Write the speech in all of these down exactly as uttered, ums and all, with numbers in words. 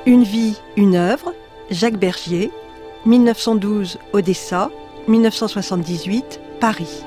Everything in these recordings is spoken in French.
Une vie, une œuvre, Jacques Bergier, mille neuf cent douze, Odessa, mille neuf cent soixante-dix-huit, Paris.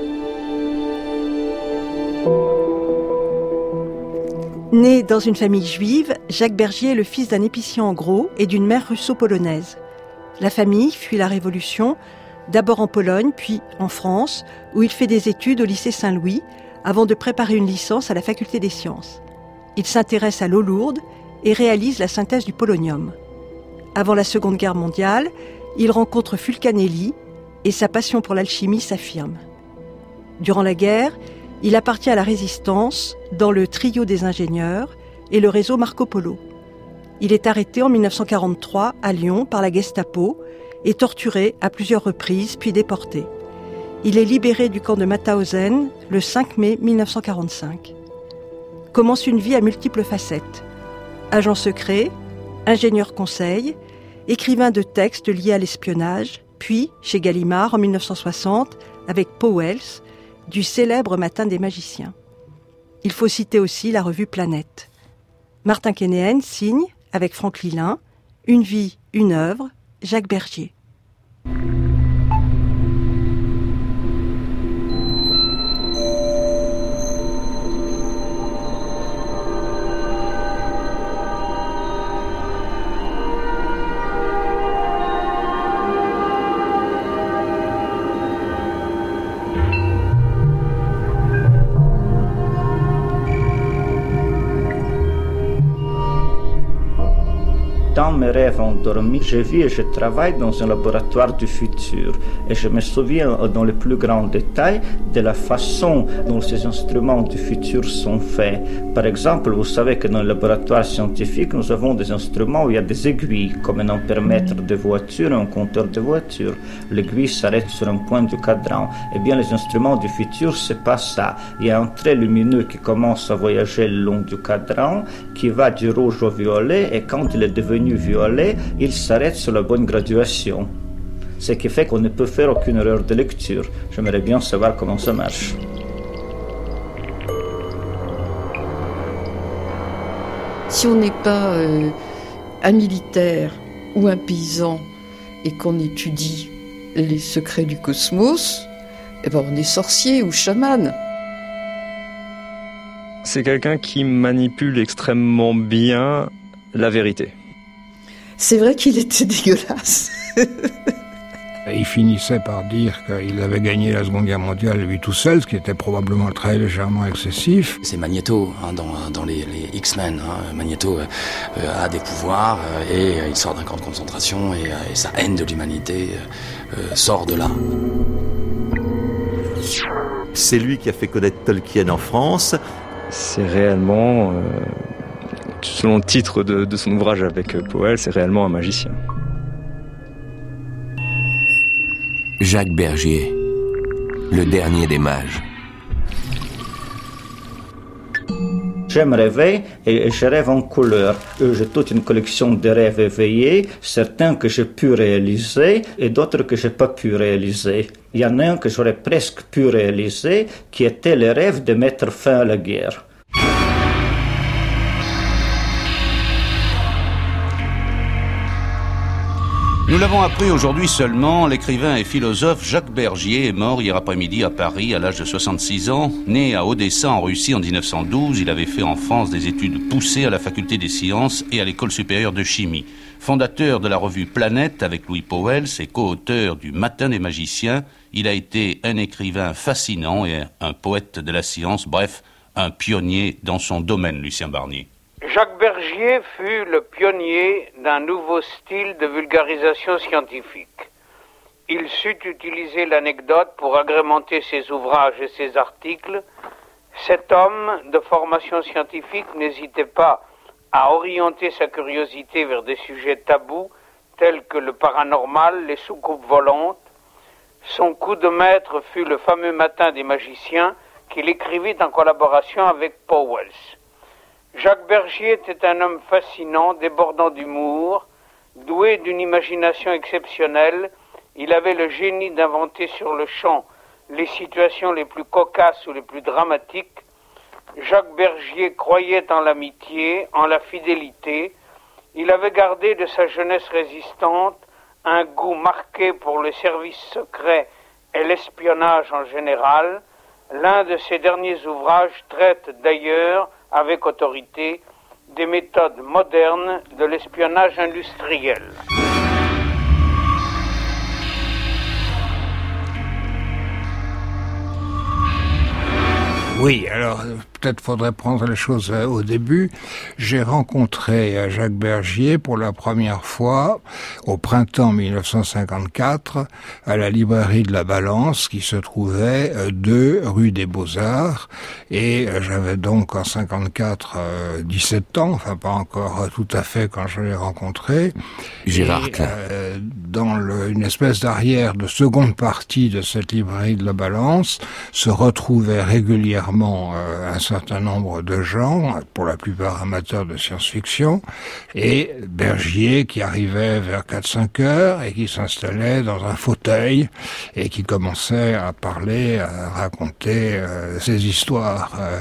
Né dans une famille juive, Jacques Bergier est le fils d'un épicier en gros et d'une mère russo-polonaise. La famille fuit la Révolution, d'abord en Pologne, puis en France, où il fait des études au lycée Saint-Louis, avant de préparer une licence à la faculté des sciences. Il s'intéresse à l'eau lourde et réalise la synthèse du polonium. Avant la Seconde Guerre mondiale, il rencontre Fulcanelli et sa passion pour l'alchimie s'affirme. Durant la guerre, il appartient à la Résistance dans le trio des ingénieurs et le réseau Marco Polo. Il est arrêté en mille neuf cent quarante-trois à Lyon par la Gestapo et torturé à plusieurs reprises puis déporté. Il est libéré du camp de Mauthausen le cinq mai mille neuf cent quarante-cinq. Commence une vie à multiples facettes. Agent secret, ingénieur conseil, écrivain de textes liés à l'espionnage, puis chez Gallimard en mille neuf cent soixante avec Powells, du célèbre Matin des magiciens. Il faut citer aussi la revue Planète. Martin Kénéen signe, avec Franck Lilin, Une vie, une œuvre, Jacques Bergier. Dans mes rêves endormis, je vis et je travaille dans un laboratoire du futur. Et je me souviens dans les plus grands détails de la façon dont ces instruments du futur sont faits. Par exemple, vous savez que dans le laboratoire scientifique, nous avons des instruments où il y a des aiguilles, comme un ampèremètre de voiture et un compteur de voiture. L'aiguille s'arrête sur un point du cadran. Eh bien, les instruments du futur, c'est pas ça. Il y a un trait lumineux qui commence à voyager le long du cadran, qui va du rouge au violet, et quand il est devenu violet, il s'arrête sur la bonne graduation. Ce qui fait qu'on ne peut faire aucune erreur de lecture. J'aimerais bien savoir comment ça marche. Si on n'est pas euh, un militaire ou un paysan et qu'on étudie les secrets du cosmos, eh ben on est sorcier ou chaman. C'est quelqu'un qui manipule extrêmement bien la vérité. C'est vrai qu'il était dégueulasse. Il finissait par dire qu'il avait gagné la Seconde Guerre mondiale lui tout seul, ce qui était probablement très légèrement excessif. C'est Magneto hein, dans, dans les, les X-Men. Hein. Magneto euh, a des pouvoirs euh, et euh, il sort d'un camp de concentration et, euh, et sa haine de l'humanité euh, sort de là. C'est lui qui a fait connaître Tolkien en France. C'est réellement... Euh... Selon le titre de, de son ouvrage avec Powell, c'est réellement un magicien. Jacques Bergier, le dernier des mages. J'aime rêver et je rêve en couleur. J'ai toute une collection de rêves éveillés, certains que j'ai pu réaliser et d'autres que j'ai pas pu réaliser. Il y en a un que j'aurais presque pu réaliser, qui était le rêve de mettre fin à la guerre. Nous l'avons appris aujourd'hui seulement, l'écrivain et philosophe Jacques Bergier est mort hier après-midi à Paris à l'âge de soixante-six ans. Né à Odessa en Russie en dix-neuf cent douze, il avait fait en France des études poussées à la faculté des sciences et à l'école supérieure de chimie. Fondateur de la revue Planète avec Louis Powells et co-auteur du Matin des magiciens, il a été un écrivain fascinant et un poète de la science, bref, un pionnier dans son domaine, Lucien Barnier. Jacques Bergier fut le pionnier d'un nouveau style de vulgarisation scientifique. Il sut utiliser l'anecdote pour agrémenter ses ouvrages et ses articles. Cet homme de formation scientifique n'hésitait pas à orienter sa curiosité vers des sujets tabous tels que le paranormal, les soucoupes volantes. Son coup de maître fut le fameux Matin des magiciens qu'il écrivit en collaboration avec Powells. Jacques Bergier était un homme fascinant, débordant d'humour, doué d'une imagination exceptionnelle. Il avait le génie d'inventer sur le champ les situations les plus cocasses ou les plus dramatiques. Jacques Bergier croyait en l'amitié, en la fidélité. il avait gardé de sa jeunesse résistante un goût marqué pour le service secret et l'espionnage en général. L'un de ses derniers ouvrages traite d'ailleurs, avec autorité, des méthodes modernes de l'espionnage industriel. Oui, alors peut-être faudrait prendre les choses au début. J'ai rencontré Jacques Bergier pour la première fois au printemps mille neuf cent cinquante-quatre à la librairie de la Balance qui se trouvait deux rue des Beaux-Arts, et j'avais donc en cinquante-quatre dix-sept ans, enfin pas encore tout à fait quand je l'ai rencontré. Gérard et, euh, dans le, une espèce d'arrière de seconde partie de cette librairie de la Balance se retrouvait régulièrement Euh, un certain nombre de gens, pour la plupart amateurs de science-fiction, et Bergier qui arrivait vers quatre cinq heures et qui s'installait dans un fauteuil et qui commençait à parler, à raconter euh, ses histoires. Euh,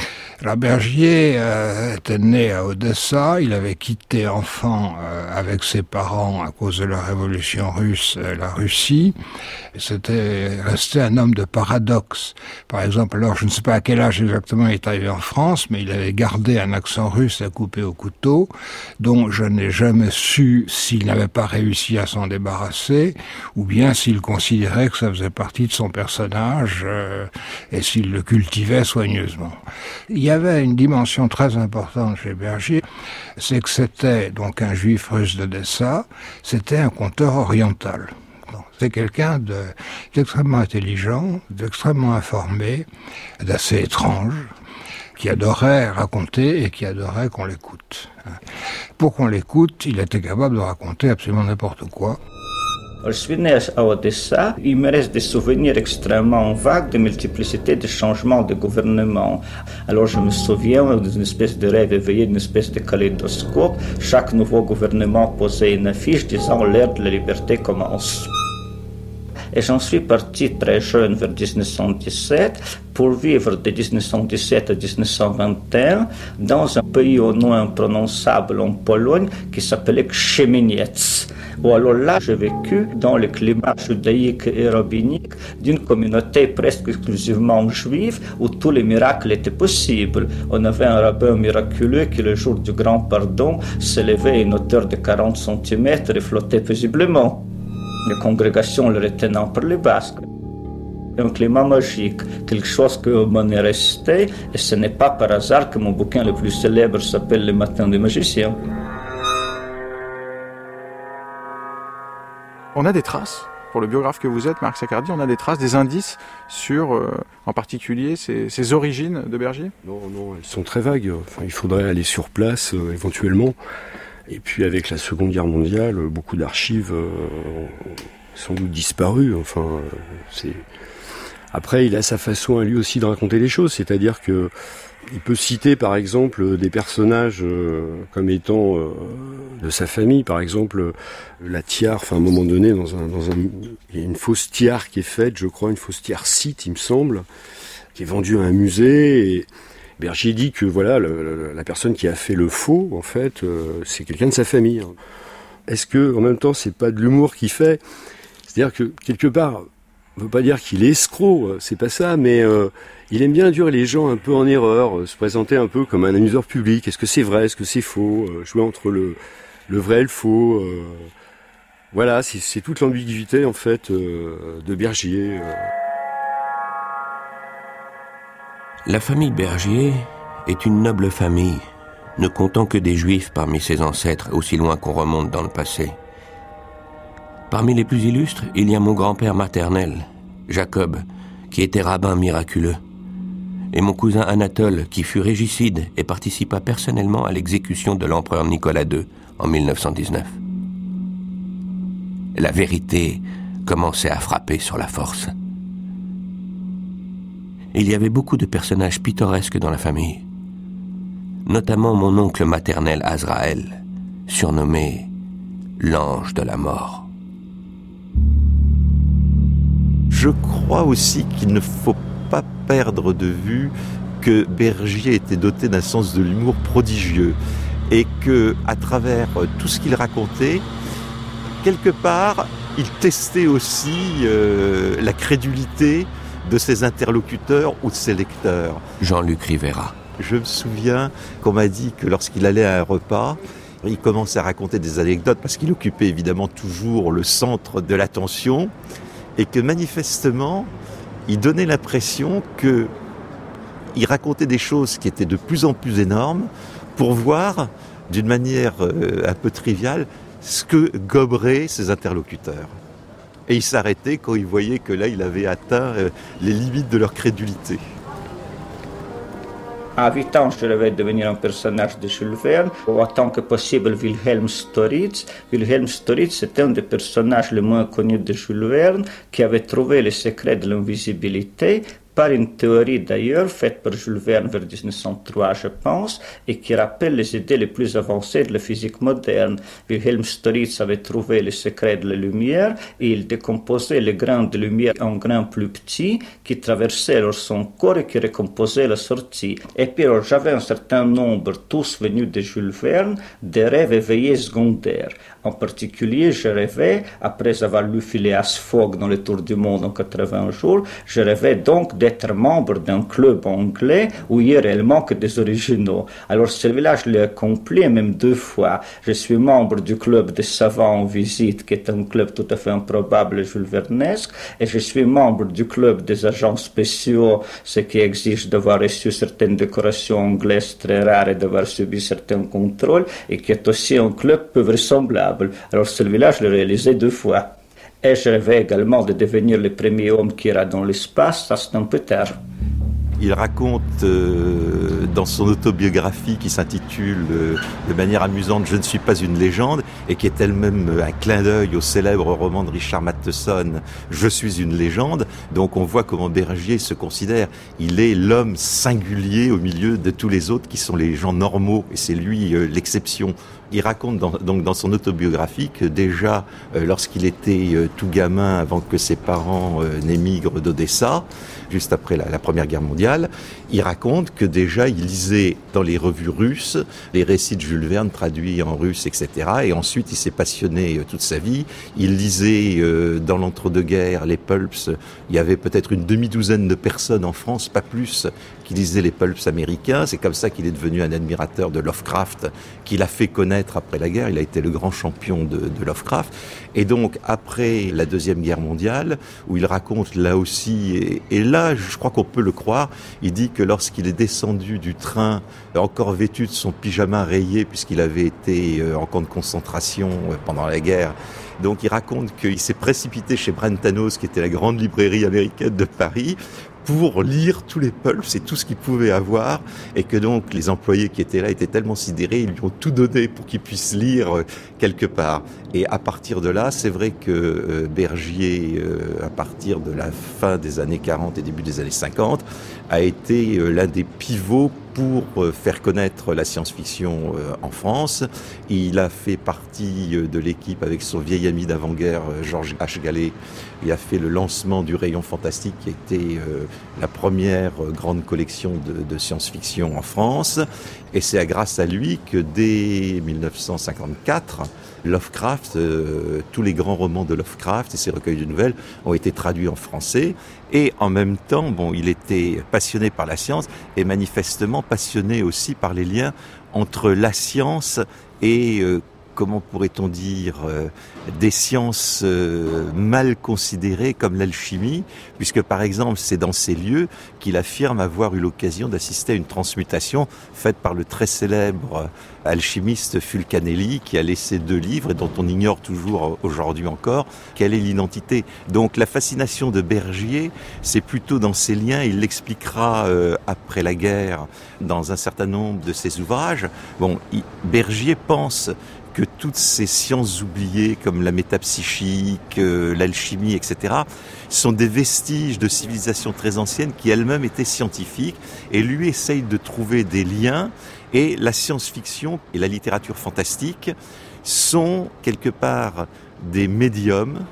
La Bergier euh, était né à Odessa, il avait quitté enfant euh, avec ses parents à cause de la révolution russe, euh, la Russie. C'était resté un homme de paradoxe. Par exemple, alors je ne sais pas à quel âge exactement il est arrivé en France, mais il avait gardé un accent russe à couper au couteau, dont je n'ai jamais su s'il n'avait pas réussi à s'en débarrasser, ou bien s'il considérait que ça faisait partie de son personnage euh, et s'il le cultivait soigneusement. Il y avait une dimension très importante chez Bergier, c'est que c'était donc un juif russe d'Odessa, c'était un conteur oriental. C'est quelqu'un de, d'extrêmement intelligent, d'extrêmement informé, d'assez étrange, qui adorait raconter et qui adorait qu'on l'écoute. Pour qu'on l'écoute, il était capable de raconter absolument n'importe quoi. Je suis né à Odessa. Il me reste des souvenirs extrêmement vagues de multiplicité de changements de gouvernement. Alors je me souviens d'une espèce de rêve éveillé, d'une espèce de kaléidoscope. Chaque nouveau gouvernement posait une affiche disant « L'ère de la liberté commence ». Et j'en suis parti très jeune vers dix-neuf cent dix-sept pour vivre de dix-neuf cent dix-sept à dix-neuf cent vingt et un dans un pays au nom imprononçable en Pologne qui s'appelait Krzemieniec. Où alors là, j'ai vécu dans le climat judaïque et rabbinique d'une communauté presque exclusivement juive où tous les miracles étaient possibles. On avait un rabbin miraculeux qui, le jour du grand pardon, s'élevait à une hauteur de quarante centimètres et flottait paisiblement. Les congrégations le retenaient par les basques. Un climat magique, quelque chose que m'en est resté, et ce n'est pas par hasard que mon bouquin le plus célèbre s'appelle Les Matins des magiciens. On a des traces, pour le biographe que vous êtes, Marc Saccardi, on a des traces, des indices sur, euh, en particulier, ces, ces origines de Bergier ? Non, non, elles sont très vagues. Enfin, il faudrait aller sur place, euh, éventuellement. Et puis, avec la Seconde Guerre mondiale, beaucoup d'archives euh, ont sans doute disparu. Enfin, euh, c'est... Après, il a sa façon à lui aussi de raconter les choses, c'est-à-dire que il peut citer par exemple des personnages euh, comme étant euh, de sa famille, par exemple euh, la tiare, enfin à un moment donné dans un, dans un, il y a une fausse tiare qui est faite, je crois, une fausse tiare site, il me semble, qui est vendue à un musée, et Bergier dit que voilà, le, le, la personne qui a fait le faux, en fait, euh, c'est quelqu'un de sa famille. Est-ce que en même temps c'est pas de l'humour qu'il fait ? C'est-à-dire que quelque part, on ne veut pas dire qu'il est escroc, c'est pas ça, mais euh, il aime bien induire les gens un peu en erreur, euh, se présenter un peu comme un amuseur public. Est-ce que c'est vrai, est-ce que c'est faux, euh, jouer entre le, le vrai et le faux. Euh, voilà, c'est, c'est toute l'ambiguïté en fait euh, de Bergier. Euh. La famille Bergier est une noble famille, ne comptant que des juifs parmi ses ancêtres, aussi loin qu'on remonte dans le passé. Parmi les plus illustres, il y a mon grand-père maternel, Jacob, qui était rabbin miraculeux, et mon cousin Anatole, qui fut régicide et participa personnellement à l'exécution de l'empereur Nicolas deux en mille neuf cent dix-neuf. La vérité commençait à frapper sur la force. Il y avait beaucoup de personnages pittoresques dans la famille, notamment mon oncle maternel Azraël, surnommé l'ange de la mort. Je crois aussi qu'il ne faut pas perdre de vue que Bergier était doté d'un sens de l'humour prodigieux et que, à travers tout ce qu'il racontait, quelque part, il testait aussi euh, la crédulité de ses interlocuteurs ou de ses lecteurs. Jean-Luc Rivera. Je me souviens qu'on m'a dit que lorsqu'il allait à un repas, il commençait à raconter des anecdotes parce qu'il occupait évidemment toujours le centre de l'attention et que manifestement, il donnait l'impression que il racontait des choses qui étaient de plus en plus énormes pour voir, d'une manière euh, un peu triviale, ce que goberaient ses interlocuteurs. Et il s'arrêtait quand il voyait que là, il avait atteint euh, les limites de leur crédulité. À huit ans, je rêvais de devenir un personnage de Jules Verne, ou autant que possible Wilhelm Storitz. Wilhelm Storitz était un des personnages les moins connus de Jules Verne, qui avait trouvé les secrets de l'invisibilité, par une théorie d'ailleurs faite par Jules Verne vers dix-neuf cent trois, je pense, et qui rappelle les idées les plus avancées de la physique moderne. Wilhelm Storitz avait trouvé les secrets de la lumière et il décomposait les grains de lumière en grains plus petits qui traversaient alors son corps et qui recomposaient la sortie. Et puis alors j'avais un certain nombre, tous venus de Jules Verne, des rêves éveillés secondaires. En particulier, je rêvais, après avoir lu Phileas Fogg dans le Tour du Monde en quatre-vingts jours, je rêvais donc d'être membre d'un club anglais où il n'y a réellement que des originaux. Alors celui-là, je l'ai accompli même deux fois. Je suis membre du club des savants en visite, qui est un club tout à fait improbable et Jules Vernesque, et je suis membre du club des agents spéciaux, ce qui exige d'avoir reçu certaines décorations anglaises très rares et d'avoir subi certains contrôles, et qui est aussi un club peu vraisemblable. Alors celui-là, je l'ai réalisé deux fois. Et je rêvais également de devenir le premier homme qui ira dans l'espace, ça c'est un peu tard. Il raconte euh, dans son autobiographie qui s'intitule euh, de manière amusante « Je ne suis pas une légende » et qui est elle-même euh, un clin d'œil au célèbre roman de Richard Matheson « Je suis une légende ». Donc on voit comment Bergier se considère. Il est l'homme singulier au milieu de tous les autres qui sont les gens normaux et c'est lui euh, l'exception. Il raconte dans, donc dans son autobiographie que déjà, euh, lorsqu'il était euh, tout gamin, avant que ses parents euh, n'émigrent d'Odessa, juste après la, la Première Guerre mondiale, il raconte que déjà il lisait dans les revues russes les récits de Jules Verne traduits en russe, et cetera. Et ensuite, il s'est passionné euh, toute sa vie. Il lisait euh, dans l'entre-deux-guerres les pulps. Il y avait peut-être une demi-douzaine de personnes en France, pas plus, qui lisaient les pulps américains. C'est comme ça qu'il est devenu un admirateur de Lovecraft, qu'il a fait connaître après la guerre. Il a été le grand champion de, de Lovecraft. Et donc, après la Deuxième Guerre mondiale, où il raconte là aussi, et, et là, je crois qu'on peut le croire, il dit que lorsqu'il est descendu du train, encore vêtu de son pyjama rayé, puisqu'il avait été en camp de concentration pendant la guerre, donc il raconte qu'il s'est précipité chez Brentanos, qui était la grande librairie américaine de Paris, pour lire tous les pulps et tout ce qu'il pouvait avoir, et que donc les employés qui étaient là étaient tellement sidérés, ils lui ont tout donné pour qu'il puisse lire euh, quelque part. Et à partir de là, c'est vrai que euh, Bergier, euh, à partir de la fin des années quarante et début des années cinquante, a été euh, l'un des pivots pour euh, faire connaître la science-fiction euh, en France. Il a fait partie euh, de l'équipe avec son vieil ami d'avant-guerre, euh, Georges H. Gallet. Il a fait le lancement du Rayon Fantastique, qui était euh, la première euh, grande collection de, de science-fiction en France. Et c'est grâce à lui que dès dix-neuf cent cinquante-quatre, Lovecraft, euh, tous les grands romans de Lovecraft et ses recueils de nouvelles ont été traduits en français. Et en même temps, bon, il était passionné par la science et manifestement passionné aussi par les liens entre la science et euh, comment pourrait-on dire, euh, des sciences euh, mal considérées comme l'alchimie, puisque par exemple c'est dans ces lieux qu'il affirme avoir eu l'occasion d'assister à une transmutation faite par le très célèbre alchimiste Fulcanelli, qui a laissé deux livres et dont on ignore toujours aujourd'hui encore quelle est l'identité. Donc la fascination de Bergier, c'est plutôt dans ces liens, il l'expliquera euh, après la guerre dans un certain nombre de ses ouvrages. Bon, il, Bergier pense que toutes ces sciences oubliées comme la métapsychique, euh, l'alchimie, et cetera, sont des vestiges de civilisations très anciennes qui elles-mêmes étaient scientifiques, et lui essaye de trouver des liens, et la science-fiction et la littérature fantastique sont quelque part des médiums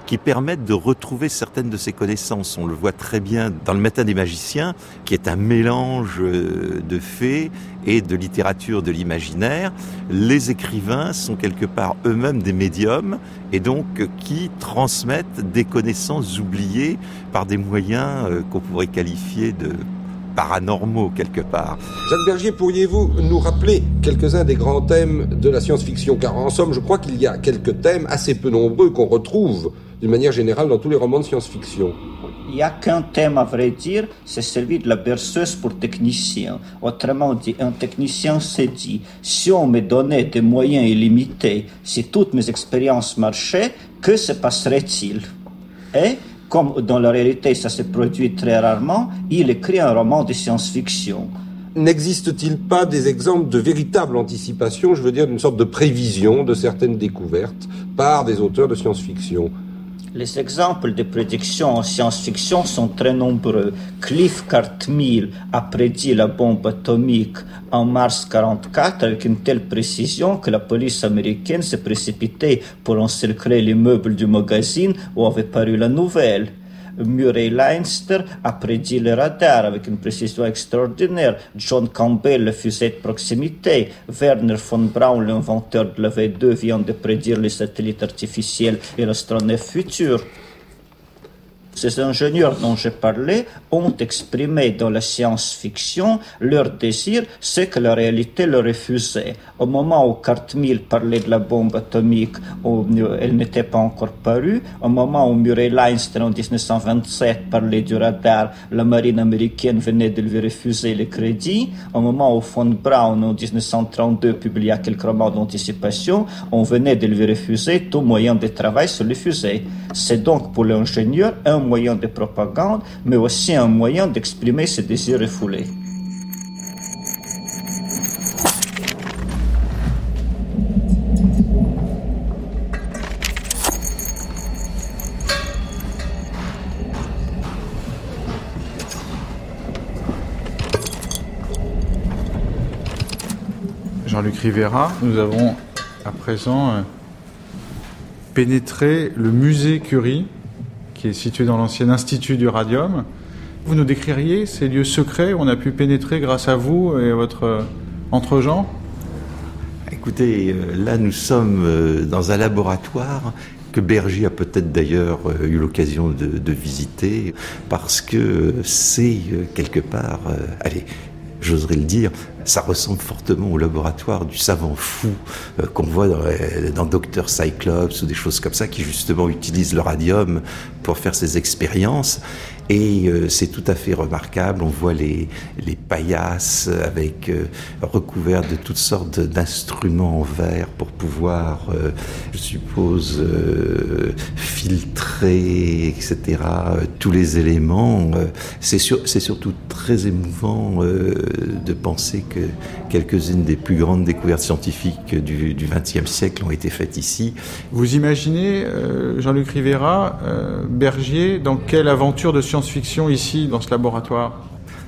qui permettent de retrouver certaines de ces connaissances. On le voit très bien dans Le Matin des magiciens, qui est un mélange de faits et de littérature de l'imaginaire. Les écrivains sont quelque part eux-mêmes des médiums et donc qui transmettent des connaissances oubliées par des moyens qu'on pourrait qualifier de paranormaux quelque part. Jacques Bergier, pourriez-vous nous rappeler quelques-uns des grands thèmes de la science-fiction? Car en somme, je crois qu'il y a quelques thèmes assez peu nombreux qu'on retrouve d'une manière générale dans tous les romans de science-fiction. Il n'y a qu'un thème à vrai dire, c'est celui de la berceuse pour technicien. Autrement dit, un technicien s'est dit, si on me donnait des moyens illimités, si toutes mes expériences marchaient, que se passerait-il? Et comme dans la réalité ça se produit très rarement, il écrit un roman de science-fiction. N'existe-t-il pas des exemples de véritable anticipation, je veux dire d'une sorte de prévision de certaines découvertes par des auteurs de science-fiction? Les exemples de prédiction en science-fiction sont très nombreux. Cliff Cartmill a prédit la bombe atomique en mars quarante-quatre avec une telle précision que la police américaine s'est précipitée pour encercler l'immeuble du magazine où avait paru la nouvelle. Murray Leinster a prédit le radar avec une précision extraordinaire. John Campbell, le fusée de proximité. Werner von Braun, l'inventeur de la V deux, vient de prédire les satellites artificiels et l'astronef futur. Ces ingénieurs dont j'ai parlé ont exprimé dans la science-fiction leur désir, ce que la réalité leur refusait. Au moment où Cartmill parlait de la bombe atomique, où elle n'était pas encore parue, au moment où Murray Leinster en dix-neuf cent vingt-sept parlait du radar, la marine américaine venait de lui refuser le crédit, au moment où von Braun en dix-neuf cent trente-deux publia quelques romans d'anticipation, on venait de lui refuser tout moyen de travail sur les fusées. C'est donc pour l'ingénieur un moyen de propagande, mais aussi un moyen d'exprimer ses désirs refoulés. Jean-Luc Rivera, nous avons à présent euh, pénétré le musée Curie, qui est situé dans l'ancien Institut du Radium. Vous nous décririez ces lieux secrets où on a pu pénétrer grâce à vous et à votre euh, entre-gens? Écoutez, là nous sommes dans un laboratoire que Bergier a peut-être d'ailleurs eu l'occasion de, de visiter, parce que c'est quelque part, euh, allez, j'oserais le dire, ça ressemble fortement au laboratoire du savant fou euh, qu'on voit dans, dans Docteur Cyclops ou des choses comme ça, qui justement utilisent le radium pour faire ses expériences. Et euh, c'est tout à fait remarquable. On voit les, les paillasses avec euh, recouvertes de toutes sortes d'instruments en verre pour pouvoir, euh, je suppose, euh, filtrer, et cetera. Euh, tous les éléments. Euh, c'est, sur, c'est surtout très émouvant euh, de penser que quelques-unes des plus grandes découvertes scientifiques du, du vingtième siècle ont été faites ici. Vous imaginez, euh, Jean-Luc Rivera, euh, Bergier, dans quelle aventure de science-fiction ici, dans ce laboratoire?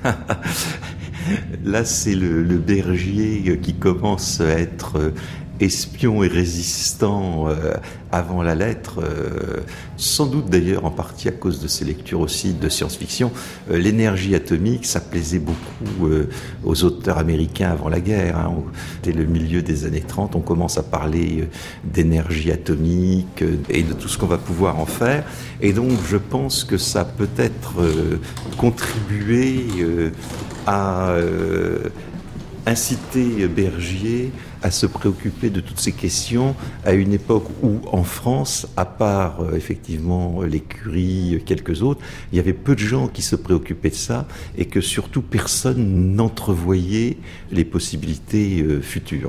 Là, c'est le, le Bergier qui commence à être espion et résistant euh, avant la lettre, euh, sans doute d'ailleurs en partie à cause de ses lectures aussi de science-fiction. Euh, l'énergie atomique, ça plaisait beaucoup euh, aux auteurs américains avant la guerre. Hein. Dès le milieu des années trente, on commence à parler euh, d'énergie atomique euh, et de tout ce qu'on va pouvoir en faire. Et donc, je pense que ça a peut-être euh, contribué euh, à euh, inciter Bergier à se préoccuper de toutes ces questions à une époque où, en France, à part euh, effectivement les Curie, quelques autres, il y avait peu de gens qui se préoccupaient de ça et que surtout personne n'entrevoyait les possibilités euh, futures.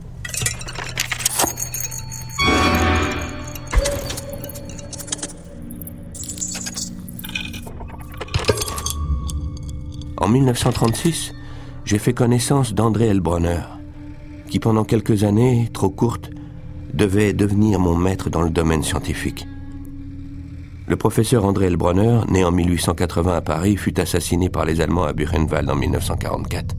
En mille neuf cent trente-six, j'ai fait connaissance d'André Heilbronner, qui pendant quelques années, trop courtes, devait devenir mon maître dans le domaine scientifique. Le professeur André Heilbronner, né en mille huit cent quatre-vingts à Paris, fut assassiné par les Allemands à Buchenwald en mille neuf cent quarante-quatre.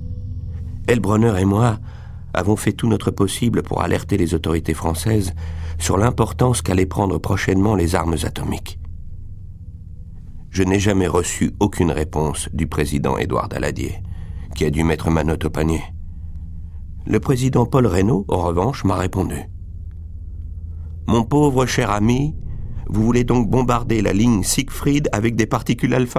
Heilbronner et moi avons fait tout notre possible pour alerter les autorités françaises sur l'importance qu'allaient prendre prochainement les armes atomiques. Je n'ai jamais reçu aucune réponse du président Édouard Daladier, qui a dû mettre ma note au panier. Le président Paul Reynaud, en revanche, m'a répondu. « Mon pauvre cher ami, vous voulez donc bombarder la ligne Siegfried avec des particules alpha ?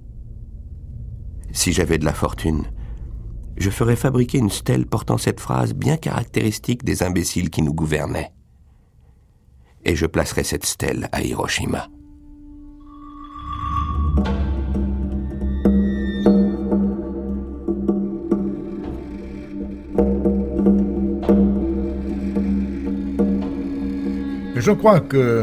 Si j'avais de la fortune, je ferais fabriquer une stèle portant cette phrase bien caractéristique des imbéciles qui nous gouvernaient. Et je placerais cette stèle à Hiroshima. » Je crois que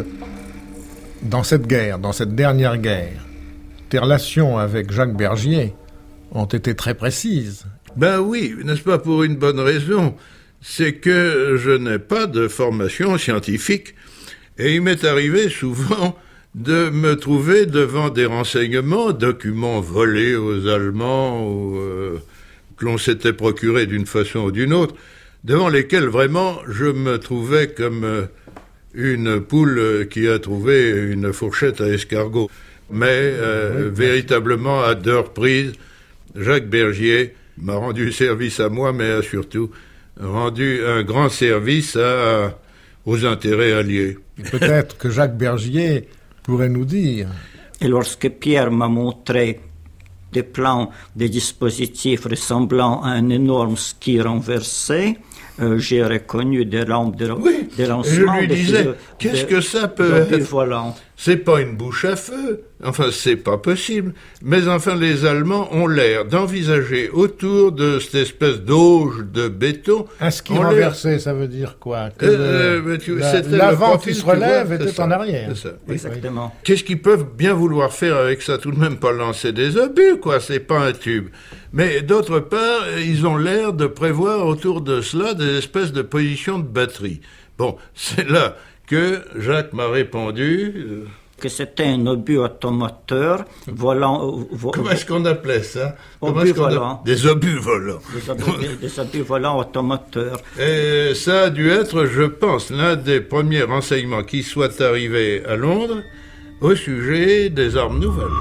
dans cette guerre, dans cette dernière guerre, tes relations avec Jacques Bergier ont été très précises. Ben oui, n'est-ce pas, pour une bonne raison. C'est que je n'ai pas de formation scientifique et il m'est arrivé souvent de me trouver devant des renseignements, documents volés aux Allemands ou euh, que l'on s'était procurés d'une façon ou d'une autre, devant lesquels vraiment je me trouvais comme euh, une poule qui a trouvé une fourchette à escargot. Mais euh, véritablement, à deux reprises, Jacques Bergier m'a rendu service à moi, mais a surtout rendu un grand service à, aux intérêts alliés. Peut-être que Jacques Bergier pourrait nous dire. Et lorsque Pierre m'a montré des plans, des dispositifs ressemblant à un énorme ski renversé, Euh, j'ai reconnu des lampes de, oui, des lancements. Je lui disais, de, qu'est-ce de, que ça peut être volant. C'est pas une bouche à feu, enfin c'est pas possible. Mais enfin les Allemands ont l'air d'envisager autour de cette espèce d'auge de béton. Un ski renversé, ça veut dire quoi? Que euh, le, tu, la, l'avant qui se relève était ça, en arrière. C'est ça, oui. Exactement. Qu'est-ce qu'ils peuvent bien vouloir faire avec ça? Tout de même pas lancer des obus, quoi, c'est pas un tube. Mais d'autre part, ils ont l'air de prévoir autour de cela des espèces de positions de batterie. Bon, c'est là que Jacques m'a répondu... Euh, que c'était un obus automoteur volant... Vo- Comment est-ce qu'on appelait ça? Obus volants. Des obus volants. Des obus, des obus volants automoteurs. Et ça a dû être, je pense, l'un des premiers renseignements qui soit arrivé à Londres au sujet des armes nouvelles.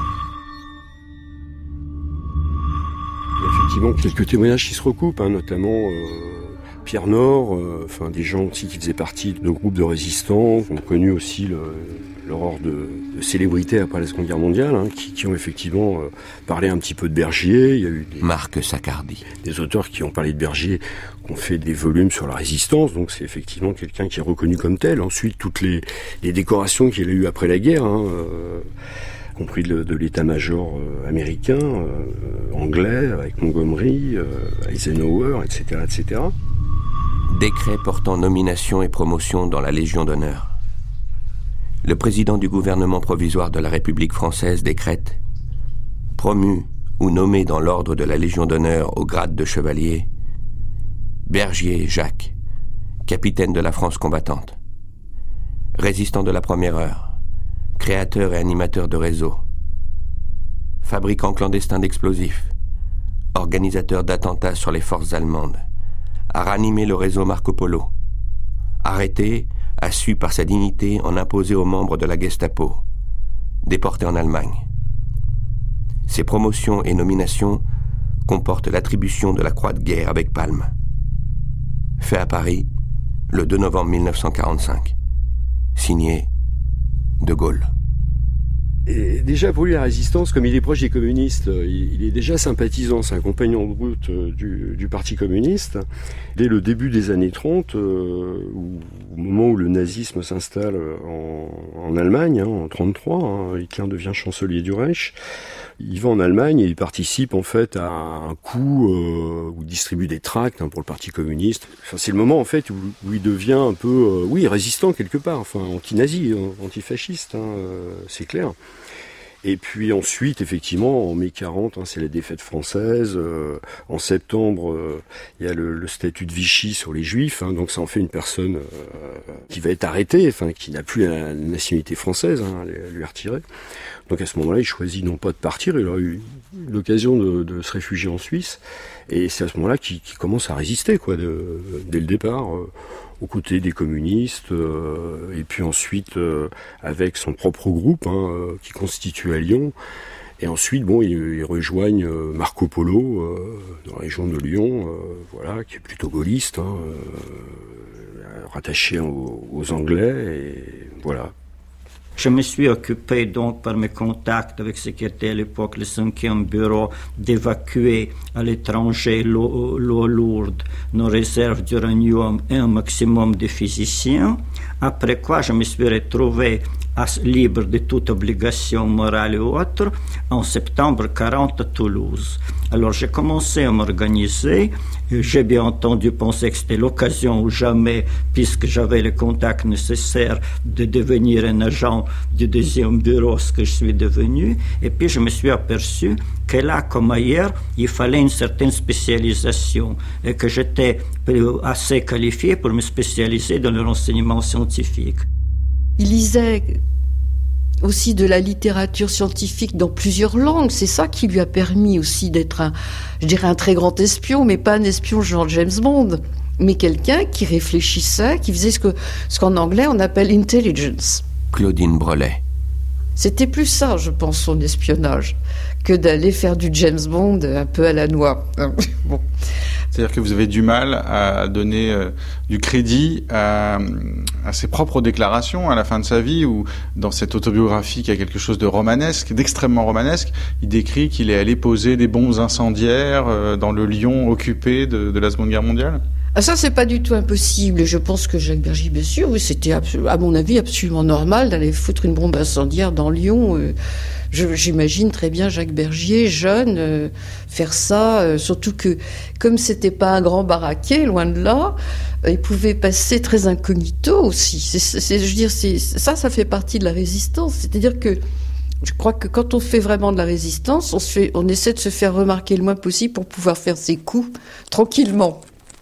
Effectivement, quelques témoignages qui se recoupent, hein, notamment... Euh... Pierre Nord, euh, enfin des gens aussi qui faisaient partie de groupes de résistants, qui ont connu aussi le, l'aurore de, de célébrités après la Seconde Guerre mondiale, hein, qui, qui ont effectivement euh, parlé un petit peu de Bergier. Il y a eu des, Marc Saccardi. Des auteurs qui ont parlé de Bergier, qui ont fait des volumes sur la résistance, donc c'est effectivement quelqu'un qui est reconnu comme tel. Ensuite, toutes les, les décorations qu'il a eues après la guerre, hein, euh, compris de, de l'état-major euh, américain, euh, anglais, avec Montgomery, euh, Eisenhower, et cetera, et cetera. Décret portant nomination et promotion dans la Légion d'honneur. Le président du gouvernement provisoire de la République française décrète « Promu ou nommé dans l'ordre de la Légion d'honneur au grade de chevalier, Bergier Jacques, capitaine de la France combattante, résistant de la première heure, créateur et animateur de réseau, fabricant clandestin d'explosifs, organisateur d'attentats sur les forces allemandes, a ranimé le réseau Marco Polo. Arrêté, a su par sa dignité en imposer aux membres de la Gestapo. Déporté en Allemagne. Ces promotions et nominations comportent l'attribution de la Croix de guerre avec palme. Fait à Paris, le deux novembre mille neuf cent quarante-cinq. Signé De Gaulle. Et déjà, pour lui, la résistance, comme il est proche des communistes, il, il est déjà sympathisant, c'est un compagnon de route du, du Parti communiste. Dès le début des années trente, euh, où, au moment où le nazisme s'installe en, en Allemagne, hein, en trente-trois, hein, Hitler devient chancelier du Reich, il va en Allemagne et il participe en fait à un coup euh, où il distribue des tracts, hein, pour le Parti communiste. Enfin, c'est le moment en fait où, où il devient un peu, euh, oui, résistant quelque part, enfin anti-nazi, anti-fasciste, hein, euh, c'est clair. Et puis ensuite, effectivement, en mai quarante, hein, c'est la défaite française. Euh, en septembre, euh, il y a le, le statut de Vichy sur les Juifs, hein, donc ça en fait une personne euh, qui va être arrêtée, enfin qui n'a plus la nationalité française, hein, à lui retirer. Donc à ce moment-là, il choisit non pas de partir, il a eu l'occasion de, de se réfugier en Suisse, et c'est à ce moment-là qu'il, qu'il commence à résister, quoi, de, dès le départ. Euh, aux côtés des communistes, euh, et puis ensuite euh, avec son propre groupe hein, euh, qui constitue à Lyon. Et ensuite, bon, ils, ils rejoignent euh, Marco Polo euh, dans la région de Lyon, euh, voilà, qui est plutôt gaulliste, hein, euh, rattaché aux, aux Anglais, et voilà. Je me suis occupé donc par mes contacts avec ce qui était à l'époque le cinquième bureau d'évacuer à l'étranger l'eau, l'eau lourde, nos réserves d'uranium et un maximum de physiciens. Après quoi, je me suis retrouvé libre de toute obligation morale et autre en septembre quarante à Toulouse. Alors j'ai commencé à m'organiser. J'ai bien entendu pensé que c'était l'occasion ou jamais, puisque j'avais les contacts nécessaires, de devenir un agent du deuxième bureau, ce que je suis devenu. Et puis je me suis aperçu que là, comme ailleurs, il fallait une certaine spécialisation et que j'étais assez qualifié pour me spécialiser dans le renseignement scientifique. Il lisait aussi de la littérature scientifique dans plusieurs langues. C'est ça qui lui a permis aussi d'être un, je dirais, un très grand espion, mais pas un espion genre James Bond, mais quelqu'un qui réfléchissait, qui faisait ce que, ce qu'en anglais on appelle intelligence. Claudine Brelet. C'était plus ça, je pense, son espionnage, que d'aller faire du James Bond un peu à la noix. Bon. C'est-à-dire que vous avez du mal à donner euh, du crédit à, à ses propres déclarations à la fin de sa vie, ou dans cette autobiographie qui a quelque chose de romanesque, d'extrêmement romanesque, il décrit qu'il est allé poser des bombes incendiaires euh, dans le Lyon occupé de, de la Seconde Guerre mondiale. Ah, ça, c'est pas du tout impossible. Je pense que Jacques Bergier, bien sûr, oui, c'était, à mon avis, absolument normal d'aller foutre une bombe incendiaire dans Lyon. Euh, je, j'imagine très bien Jacques Bergier, jeune, euh, faire ça, euh, surtout que, comme c'était pas un grand baraquet, loin de là, euh, il pouvait passer très incognito aussi. C'est, c'est, je veux dire, c'est, ça, ça fait partie de la résistance. C'est-à-dire que je crois que quand on fait vraiment de la résistance, on, se fait, on essaie de se faire remarquer le moins possible pour pouvoir faire ses coups tranquillement.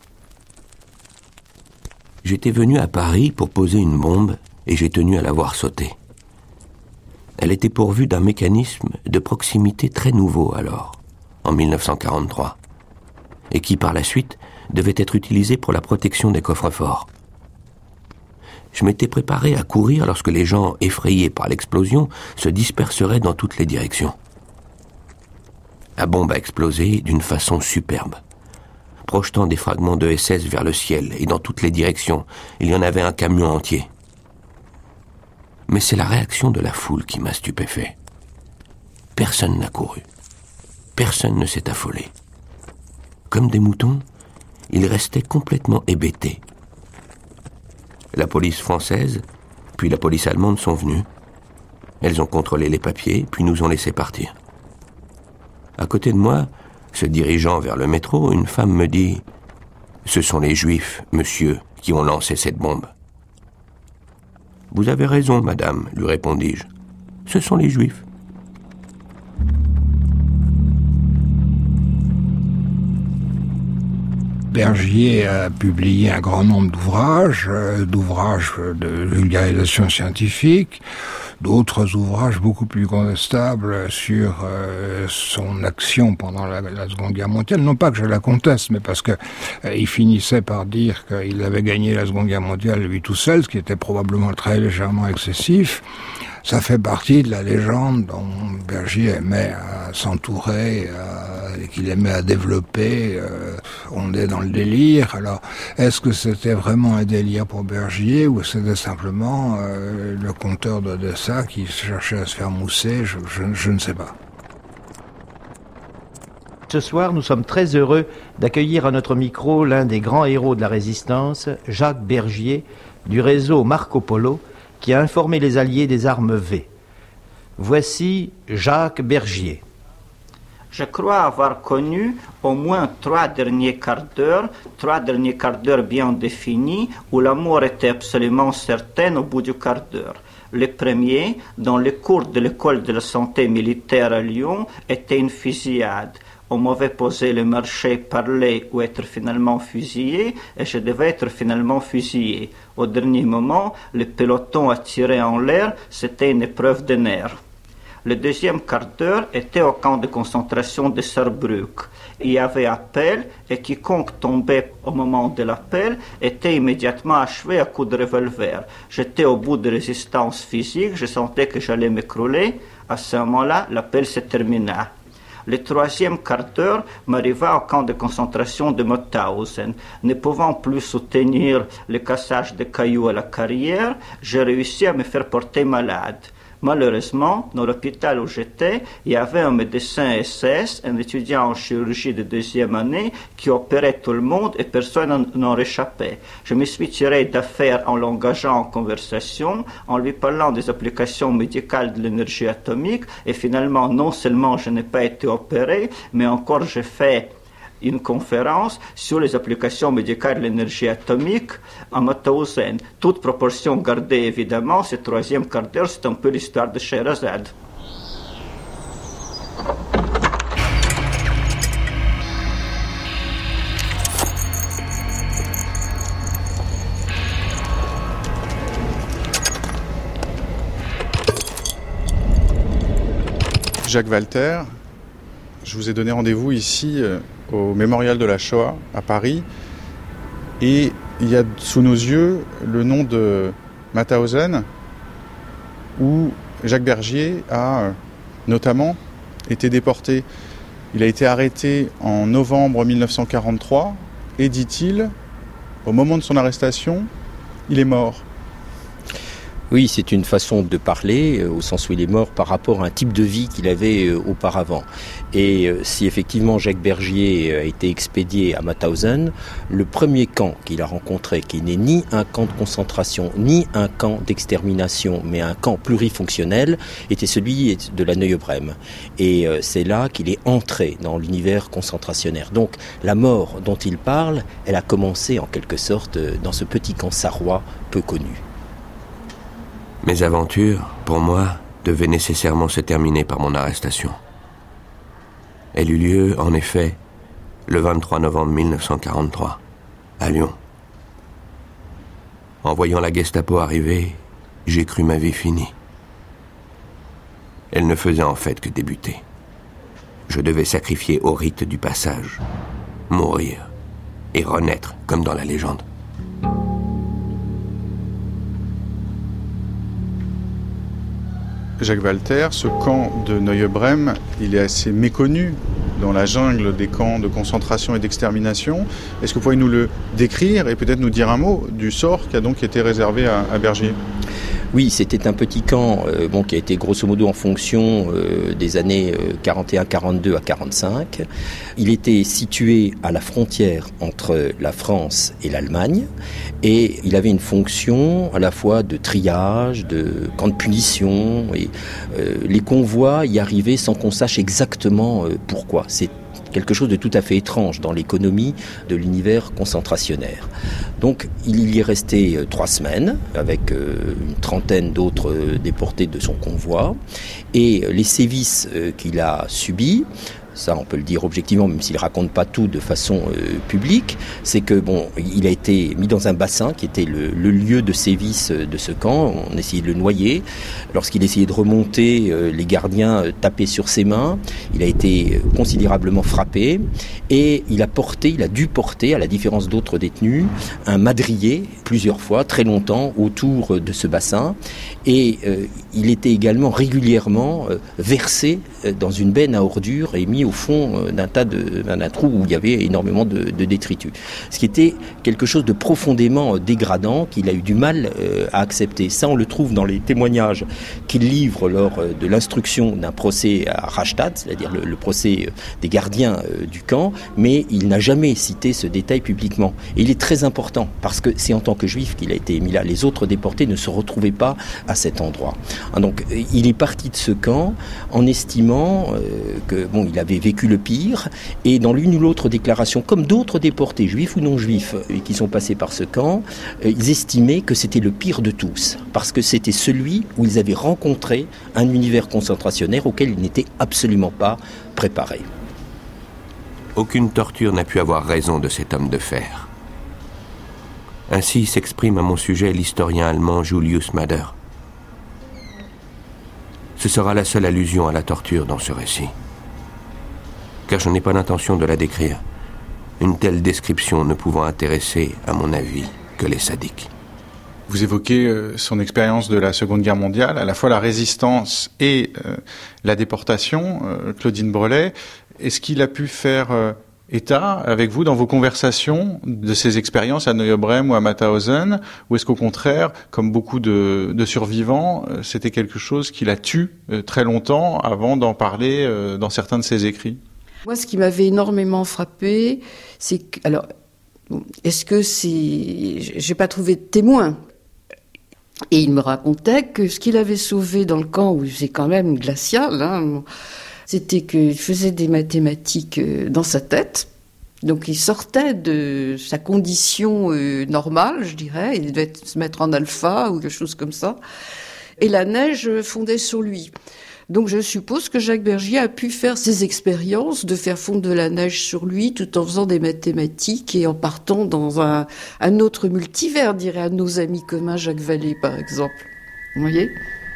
J'étais venu à Paris pour poser une bombe et j'ai tenu à la voir sauter. Elle était pourvue d'un mécanisme de proximité très nouveau alors, en mille neuf cent quarante-trois, et qui par la suite devait être utilisé pour la protection des coffres-forts. Je m'étais préparé à courir lorsque les gens, effrayés par l'explosion, se disperseraient dans toutes les directions. La bombe a explosé d'une façon superbe, projetant des fragments de S S vers le ciel et dans toutes les directions. Il y en avait un camion entier. Mais c'est la réaction de la foule qui m'a stupéfait. Personne n'a couru. Personne ne s'est affolé. Comme des moutons, ils restaient complètement hébétés. La police française, puis la police allemande sont venues. Elles ont contrôlé les papiers, puis nous ont laissé partir. À côté de moi, se dirigeant vers le métro, une femme me dit « Ce sont les Juifs, monsieur, qui ont lancé cette bombe. » « Vous avez raison, madame, lui répondis-je. Ce sont les Juifs. » Bergier a publié un grand nombre d'ouvrages, euh, d'ouvrages de vulgarisation scientifique, d'autres ouvrages beaucoup plus contestables sur euh, son action pendant la, la Seconde Guerre mondiale. Non pas que je la conteste, mais parce que euh, il finissait par dire qu'il avait gagné la Seconde Guerre mondiale lui tout seul, ce qui était probablement très légèrement excessif. Ça fait partie de la légende dont Bergier aimait à s'entourer, à, et qu'il aimait à développer. Euh, on est dans le délire. Alors, est-ce que c'était vraiment un délire pour Bergier ou c'était simplement euh, le conteur d'Odessa qui cherchait à se faire mousser? je, je, je ne sais pas. Ce soir, nous sommes très heureux d'accueillir à notre micro l'un des grands héros de la Résistance, Jacques Bergier, du réseau Marco Polo, qui a informé les Alliés des armes V. Voici Jacques Bergier. Je crois avoir connu au moins trois derniers quarts d'heure, trois derniers quarts d'heure bien définis, où la mort était absolument certaine au bout du quart d'heure. Le premier, dans les cours de l'école de la santé militaire à Lyon, était une fusillade. On m'avait posé le marché, parler ou être finalement fusillé, et je devais être finalement fusillé. Au dernier moment, le peloton a tiré en l'air, c'était une épreuve de nerfs. Le deuxième quart d'heure était au camp de concentration de Saarbrück. Il y avait appel et quiconque tombait au moment de l'appel était immédiatement achevé à coups de revolver. J'étais au bout de résistance physique, je sentais que j'allais m'écrouler. À ce moment-là, l'appel se termina. Le troisième quart d'heure m'arriva au camp de concentration de Mauthausen. Ne pouvant plus soutenir le cassage de cailloux à la carrière, j'ai réussi à me faire porter malade. Malheureusement, dans l'hôpital où j'étais, il y avait un médecin S S, un étudiant en chirurgie de deuxième année, qui opérait tout le monde et personne n'en réchappait. Je me suis tiré d'affaire en l'engageant en conversation, en lui parlant des applications médicales de l'énergie atomique, et finalement, non seulement je n'ai pas été opéré, mais encore j'ai fait une conférence sur les applications médicales de l'énergie atomique à Mauthausen. Toute proportion gardée, évidemment, ce troisième quart d'heure, c'est un peu l'histoire de Scheherazade. Jacques Walter, je vous ai donné rendez-vous ici euh, au Mémorial de la Shoah à Paris, et il y a sous nos yeux le nom de Mauthausen, où Jacques Bergier a euh, notamment été déporté. Il a été arrêté en novembre mille neuf cent quarante-trois et, dit-il, au moment de son arrestation, il est mort. Oui, c'est une façon de parler, euh, au sens où il est mort par rapport à un type de vie qu'il avait euh, auparavant. Et euh, si effectivement Jacques Bergier a été expédié à Mauthausen, le premier camp qu'il a rencontré, qui n'est ni un camp de concentration, ni un camp d'extermination, mais un camp plurifonctionnel, était celui de la Neue-Brême. Et euh, c'est là qu'il est entré dans l'univers concentrationnaire. Donc la mort dont il parle, elle a commencé en quelque sorte euh, dans ce petit camp sarrois peu connu. Mes aventures, pour moi, devaient nécessairement se terminer par mon arrestation. Elle eut lieu, en effet, le vingt-trois novembre mille neuf cent quarante-trois, à Lyon. En voyant la Gestapo arriver, j'ai cru ma vie finie. Elle ne faisait en fait que débuter. Je devais sacrifier au rite du passage, mourir et renaître comme dans la légende. Jacques Walter, ce camp de Neue-Brême, il est assez méconnu dans la jungle des camps de concentration et d'extermination. Est-ce que vous pourriez nous le décrire et peut-être nous dire un mot du sort qui a donc été réservé à, à Bergier ? Oui, c'était un petit camp euh, bon, qui a été grosso modo en fonction euh, des années euh, quarante et un quarante-deux à quarante-cinq. Il était situé à la frontière entre la France et l'Allemagne et il avait une fonction à la fois de triage, de camp de punition. Et, euh, les convois y arrivaient sans qu'on sache exactement euh, pourquoi. C'est quelque chose de tout à fait étrange dans l'économie de l'univers concentrationnaire. Donc il y est resté euh, trois semaines avec euh, une trentaine d'autres euh, déportés de son convoi et les sévices euh, qu'il a subis, ça on peut le dire objectivement, même s'il raconte pas tout de façon euh, publique, c'est que bon, il a été mis dans un bassin qui était le, le lieu de sévice de ce camp. On essayait de le noyer. Lorsqu'il essayait de remonter, euh, les gardiens euh, tapaient sur ses mains. Il a été considérablement frappé et il a porté, il a dû porter, à la différence d'autres détenus, un madrier plusieurs fois, très longtemps, autour de ce bassin. Et euh, il était également régulièrement euh, versé euh, dans une benne à ordures et mis au fond euh, d'un tas de, d'un trou où il y avait énormément de, de détritus. Ce qui était quelque chose de profondément euh, dégradant qu'il a eu du mal euh, à accepter. Ça, on le trouve dans les témoignages qu'il livre lors euh, de l'instruction d'un procès à Rastatt, c'est-à-dire le, le procès euh, des gardiens euh, du camp, mais il n'a jamais cité ce détail publiquement. Et il est très important parce que c'est en tant que juif qu'il a été mis là. Les autres déportés ne se retrouvaient pas à cet endroit. Donc, il est parti de ce camp en estimant euh, que bon, il avait vécu le pire, et dans l'une ou l'autre déclaration, comme d'autres déportés, juifs ou non juifs, euh, qui sont passés par ce camp, euh, ils estimaient que c'était le pire de tous, parce que c'était celui où ils avaient rencontré un univers concentrationnaire auquel ils n'étaient absolument pas préparés. Aucune torture n'a pu avoir raison de cet homme de fer. Ainsi s'exprime à mon sujet l'historien allemand Julius Mader. Ce sera la seule allusion à la torture dans ce récit. Car je n'ai pas l'intention de la décrire, une telle description ne pouvant intéresser, à mon avis, que les sadiques. Vous évoquez euh, son expérience de la Seconde Guerre mondiale, à la fois la résistance et euh, la déportation, euh, Claudine Brelet. Est-ce qu'il a pu faire euh, état avec vous dans vos conversations de ces expériences à Neuilly-au-Brême ou à Mauthausen, ou est-ce qu'au contraire, comme beaucoup de, de survivants, euh, c'était quelque chose qui l'a tué euh, très longtemps avant d'en parler euh, dans certains de ses écrits? Moi, ce qui m'avait énormément frappé, c'est que... Alors, est-ce que c'est... J'ai pas trouvé de témoin. Et il me racontait que ce qu'il avait sauvé dans le camp, où c'est quand même glacial, hein, c'était qu'il faisait des mathématiques dans sa tête. Donc il sortait de sa condition euh, normale, je dirais. Il devait se mettre en alpha ou quelque chose comme ça. Et la neige fondait sur lui. Donc je suppose que Jacques Bergier a pu faire ses expériences de faire fondre de la neige sur lui tout en faisant des mathématiques et en partant dans un, un autre multivers, dirait à nos amis communs Jacques Vallée par exemple. Vous voyez ?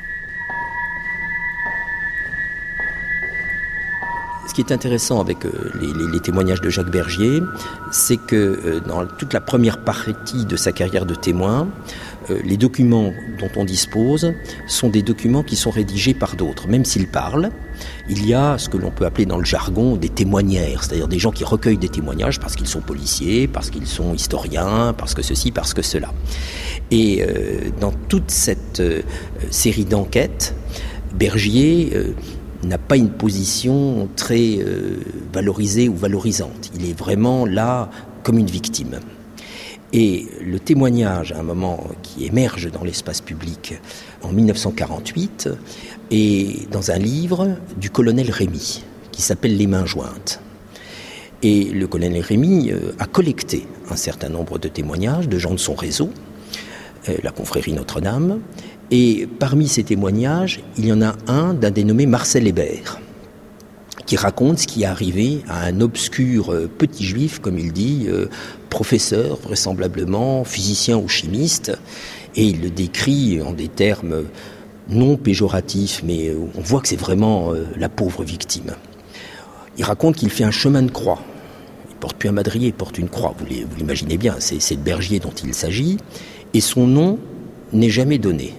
Ce qui est intéressant avec euh, les, les, les témoignages de Jacques Bergier, c'est que euh, dans toute la première partie de sa carrière de témoin, euh, les documents dont on dispose sont des documents qui sont rédigés par d'autres. Même s'il parle, il y a ce que l'on peut appeler dans le jargon des témoignaires, c'est-à-dire des gens qui recueillent des témoignages parce qu'ils sont policiers, parce qu'ils sont historiens, parce que ceci, parce que cela. Et euh, dans toute cette euh, série d'enquêtes, Bergier... Euh, n'a pas une position très euh, valorisée ou valorisante. Il est vraiment là comme une victime. Et le témoignage, à un moment qui émerge dans l'espace public en mille neuf cent quarante-huit, est dans un livre du colonel Rémy, qui s'appelle « Les mains jointes ». Et le colonel Rémy euh, a collecté un certain nombre de témoignages de gens de son réseau, euh, la confrérie Notre-Dame. Et parmi ces témoignages, il y en a un d'un dénommé Marcel Hébert, qui raconte ce qui est arrivé à un obscur euh, petit juif, comme il dit, euh, professeur vraisemblablement, physicien ou chimiste, et il le décrit en des termes non péjoratifs, mais euh, on voit que c'est vraiment euh, la pauvre victime. Il raconte qu'il fait un chemin de croix. Il ne porte plus un madrier, il porte une croix, vous l'imaginez bien, c'est, c'est de Bergier dont il s'agit, et son nom n'est jamais donné.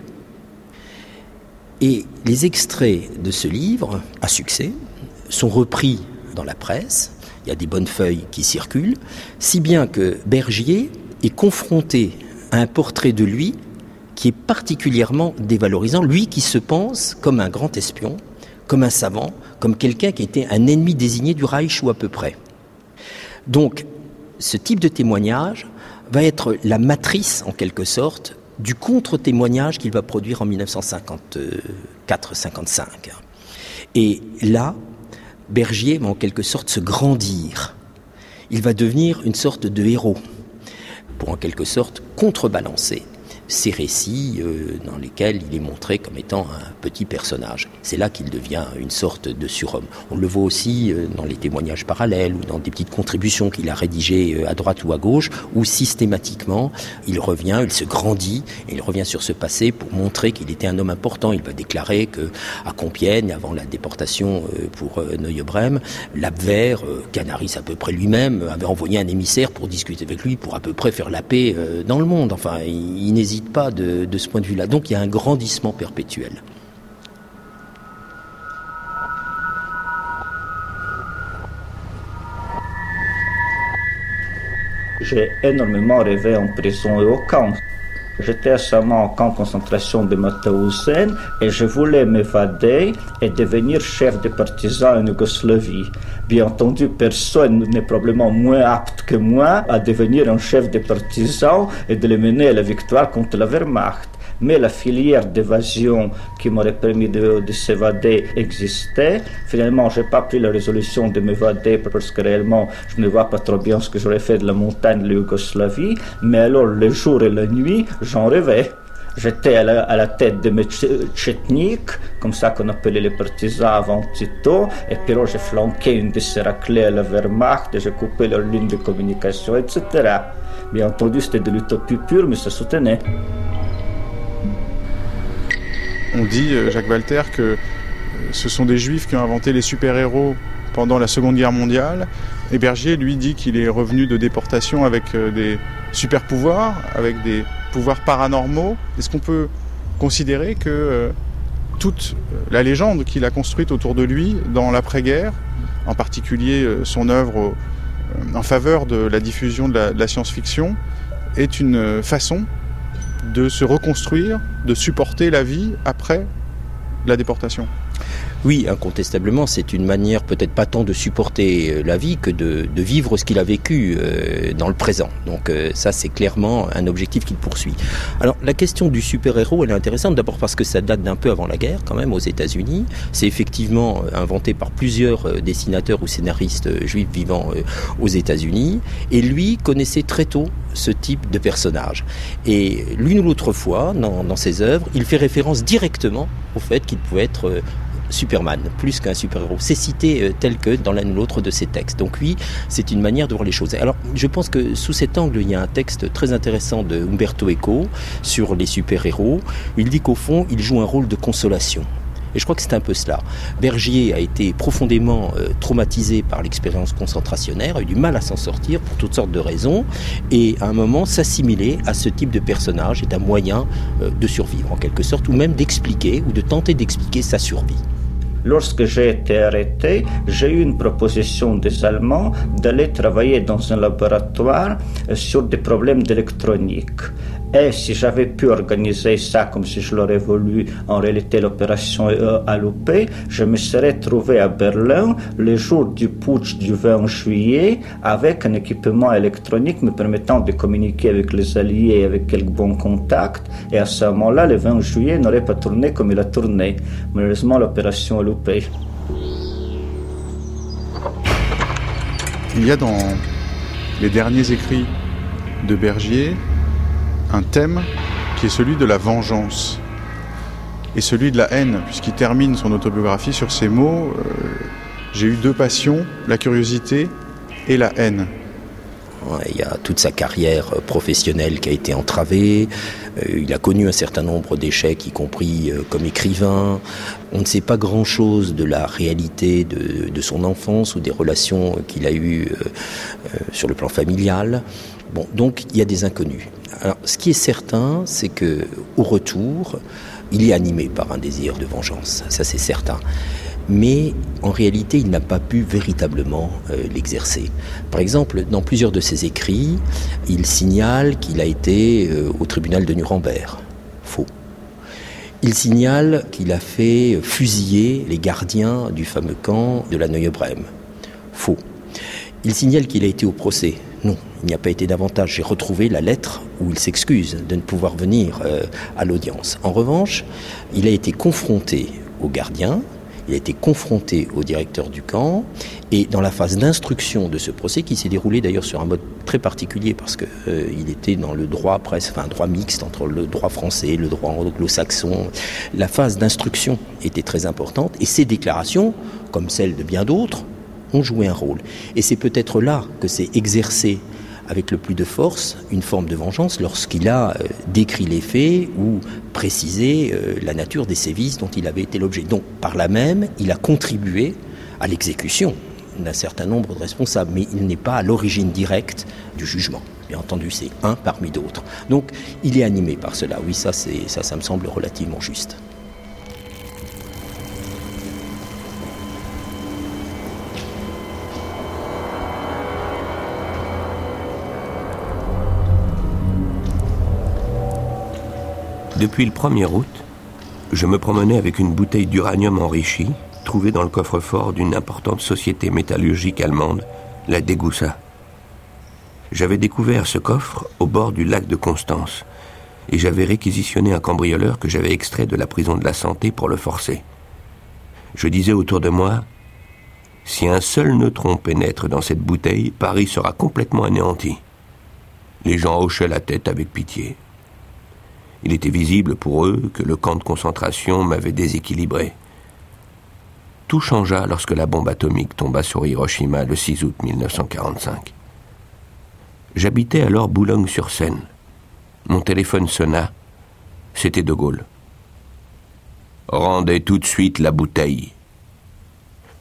Et les extraits de ce livre, à succès, sont repris dans la presse. Il y a des bonnes feuilles qui circulent, si bien que Bergier est confronté à un portrait de lui qui est particulièrement dévalorisant, lui qui se pense comme un grand espion, comme un savant, comme quelqu'un qui était un ennemi désigné du Reich ou à peu près. Donc, ce type de témoignage va être la matrice, en quelque sorte, du contre-témoignage qu'il va produire en mille neuf cent cinquante-quatre cinquante-cinq. Et là, Bergier va en quelque sorte se grandir. Il va devenir une sorte de héros, pour en quelque sorte contrebalancer ces récits euh, dans lesquels il est montré comme étant un petit personnage. C'est là qu'il devient une sorte de surhomme. On le voit aussi euh, dans les témoignages parallèles ou dans des petites contributions qu'il a rédigées euh, à droite ou à gauche, où systématiquement il revient, il se grandit, et il revient sur ce passé pour montrer qu'il était un homme important. Il va déclarer que à Compiègne, avant la déportation euh, pour euh, Neuilly-au-Brême, l'Abwehr, euh, Canaris à peu près lui-même, avait envoyé un émissaire pour discuter avec lui, pour à peu près faire la paix euh, dans le monde. Enfin, il, il n'hésite pas de, de ce point de vue-là. Donc il y a un grandissement perpétuel. J'ai énormément rêvé en prison et au camp. J'étais récemment au camp de concentration de Mauthausen et je voulais m'évader et devenir chef de partisans en Yougoslavie. Bien entendu, personne n'est probablement moins apte que moi à devenir un chef de partisans et de les mener à la victoire contre la Wehrmacht. Mais la filière d'évasion qui m'aurait permis de, de s'évader existait. Finalement, je n'ai pas pris la résolution de m'évader parce que réellement, je ne vois pas trop bien ce que j'aurais fait de la montagne de la Yougoslavie. Mais alors, le jour et la nuit, j'en rêvais. J'étais à la, à la tête de mes tchétniks, comme ça qu'on appelait les partisans avant Tito, et puis alors j'ai flanqué une de ces raclées à la Wehrmacht, et j'ai coupé leur ligne de communication, et cetera. Bien entendu, c'était de l'utopie pure, mais ça soutenait. On dit, Jacques Walter, que ce sont des juifs qui ont inventé les super-héros pendant la Seconde Guerre mondiale. Et Bergier, lui, dit qu'il est revenu de déportation avec des super-pouvoirs, avec des pouvoirs paranormaux. Est-ce qu'on peut considérer que euh, toute la légende qu'il a construite autour de lui dans l'après-guerre, en particulier euh, son œuvre au, euh, en faveur de la diffusion de la, de la science-fiction, est une façon de se reconstruire, de supporter la vie après la déportation? Oui, incontestablement, c'est une manière peut-être pas tant de supporter la vie que de, de vivre ce qu'il a vécu euh, dans le présent. Donc euh, ça, c'est clairement un objectif qu'il poursuit. Alors la question du super-héros, elle est intéressante, d'abord parce que ça date d'un peu avant la guerre, quand même, aux États-Unis. C'est effectivement inventé par plusieurs dessinateurs ou scénaristes juifs vivant euh, aux États-Unis. Et lui connaissait très tôt ce type de personnage. Et l'une ou l'autre fois, dans, dans ses œuvres, il fait référence directement au fait qu'il pouvait être euh, Superman, plus qu'un super-héros. C'est cité euh, tel que dans l'un ou l'autre de ses textes. Donc oui, c'est une manière de voir les choses. Alors, je pense que sous cet angle, il y a un texte très intéressant de Umberto Eco sur les super-héros. Il dit qu'au fond, ils jouent un rôle de consolation. Et je crois que c'est un peu cela. Bergier a été profondément euh, traumatisé par l'expérience concentrationnaire, a eu du mal à s'en sortir pour toutes sortes de raisons, et à un moment, s'assimiler à ce type de personnage est un moyen euh, de survivre en quelque sorte, ou même d'expliquer, ou de tenter d'expliquer sa survie. Lorsque j'ai été arrêté, j'ai eu une proposition des Allemands d'aller travailler dans un laboratoire sur des problèmes d'électronique. Et si j'avais pu organiser ça comme si je l'aurais voulu, en réalité l'opération a loupé, je me serais trouvé à Berlin le jour du putsch du vingt juillet avec un équipement électronique me permettant de communiquer avec les Alliés avec quelques bons contacts. Et à ce moment-là, le vingt juillet n'aurait pas tourné comme il a tourné. Malheureusement, l'opération a loupé. Il y a dans les derniers écrits de Bergier un thème qui est celui de la vengeance et celui de la haine, puisqu'il termine son autobiographie sur ces mots euh, « J'ai eu deux passions, la curiosité et la haine ». Ouais, il y a toute sa carrière professionnelle qui a été entravée. Euh, il a connu un certain nombre d'échecs, y compris euh, comme écrivain. On ne sait pas grand-chose de la réalité de, de son enfance ou des relations qu'il a eues euh, euh, sur le plan familial. Bon, donc il y a des inconnus. Alors, ce qui est certain, c'est que au retour, il est animé par un désir de vengeance. Ça, c'est certain. Mais en réalité, il n'a pas pu véritablement euh, l'exercer. Par exemple, dans plusieurs de ses écrits, il signale qu'il a été euh, au tribunal de Nuremberg. Faux. Il signale qu'il a fait fusiller les gardiens du fameux camp de la Neue Brême. Faux. Il signale qu'il a été au procès. Non, il n'y a pas été davantage. J'ai retrouvé la lettre où il s'excuse de ne pouvoir venir euh, à l'audience. En revanche, il a été confronté aux gardiens, il a été confronté au directeur du camp, et dans la phase d'instruction de ce procès, qui s'est déroulé d'ailleurs sur un mode très particulier, parce qu'il euh, était dans le droit presque, enfin un droit mixte entre le droit français et le droit anglo-saxon, la phase d'instruction était très importante, et ces déclarations, comme celles de bien d'autres, ont joué un rôle. Et c'est peut-être là que s'est exercé avec le plus de force une forme de vengeance lorsqu'il a euh, décrit les faits ou précisé euh, la nature des sévices dont il avait été l'objet. Donc, par là même, il a contribué à l'exécution d'un certain nombre de responsables, mais il n'est pas à l'origine directe du jugement. Bien entendu, c'est un parmi d'autres. Donc, il est animé par cela. Oui, ça, c'est, ça, ça me semble relativement juste. Depuis le premier août, je me promenais avec une bouteille d'uranium enrichi, trouvée dans le coffre-fort d'une importante société métallurgique allemande, la Degussa. J'avais découvert ce coffre au bord du lac de Constance, et j'avais réquisitionné un cambrioleur que j'avais extrait de la prison de la Santé pour le forcer. Je disais autour de moi, si un seul neutron pénètre dans cette bouteille, Paris sera complètement anéanti. Les gens hochaient la tête avec pitié. Il était visible pour eux que le camp de concentration m'avait déséquilibré. Tout changea lorsque la bombe atomique tomba sur Hiroshima le six août mille neuf cent quarante-cinq. J'habitais alors Boulogne-sur-Seine. Mon téléphone sonna. C'était De Gaulle. « Rendez tout de suite la bouteille »,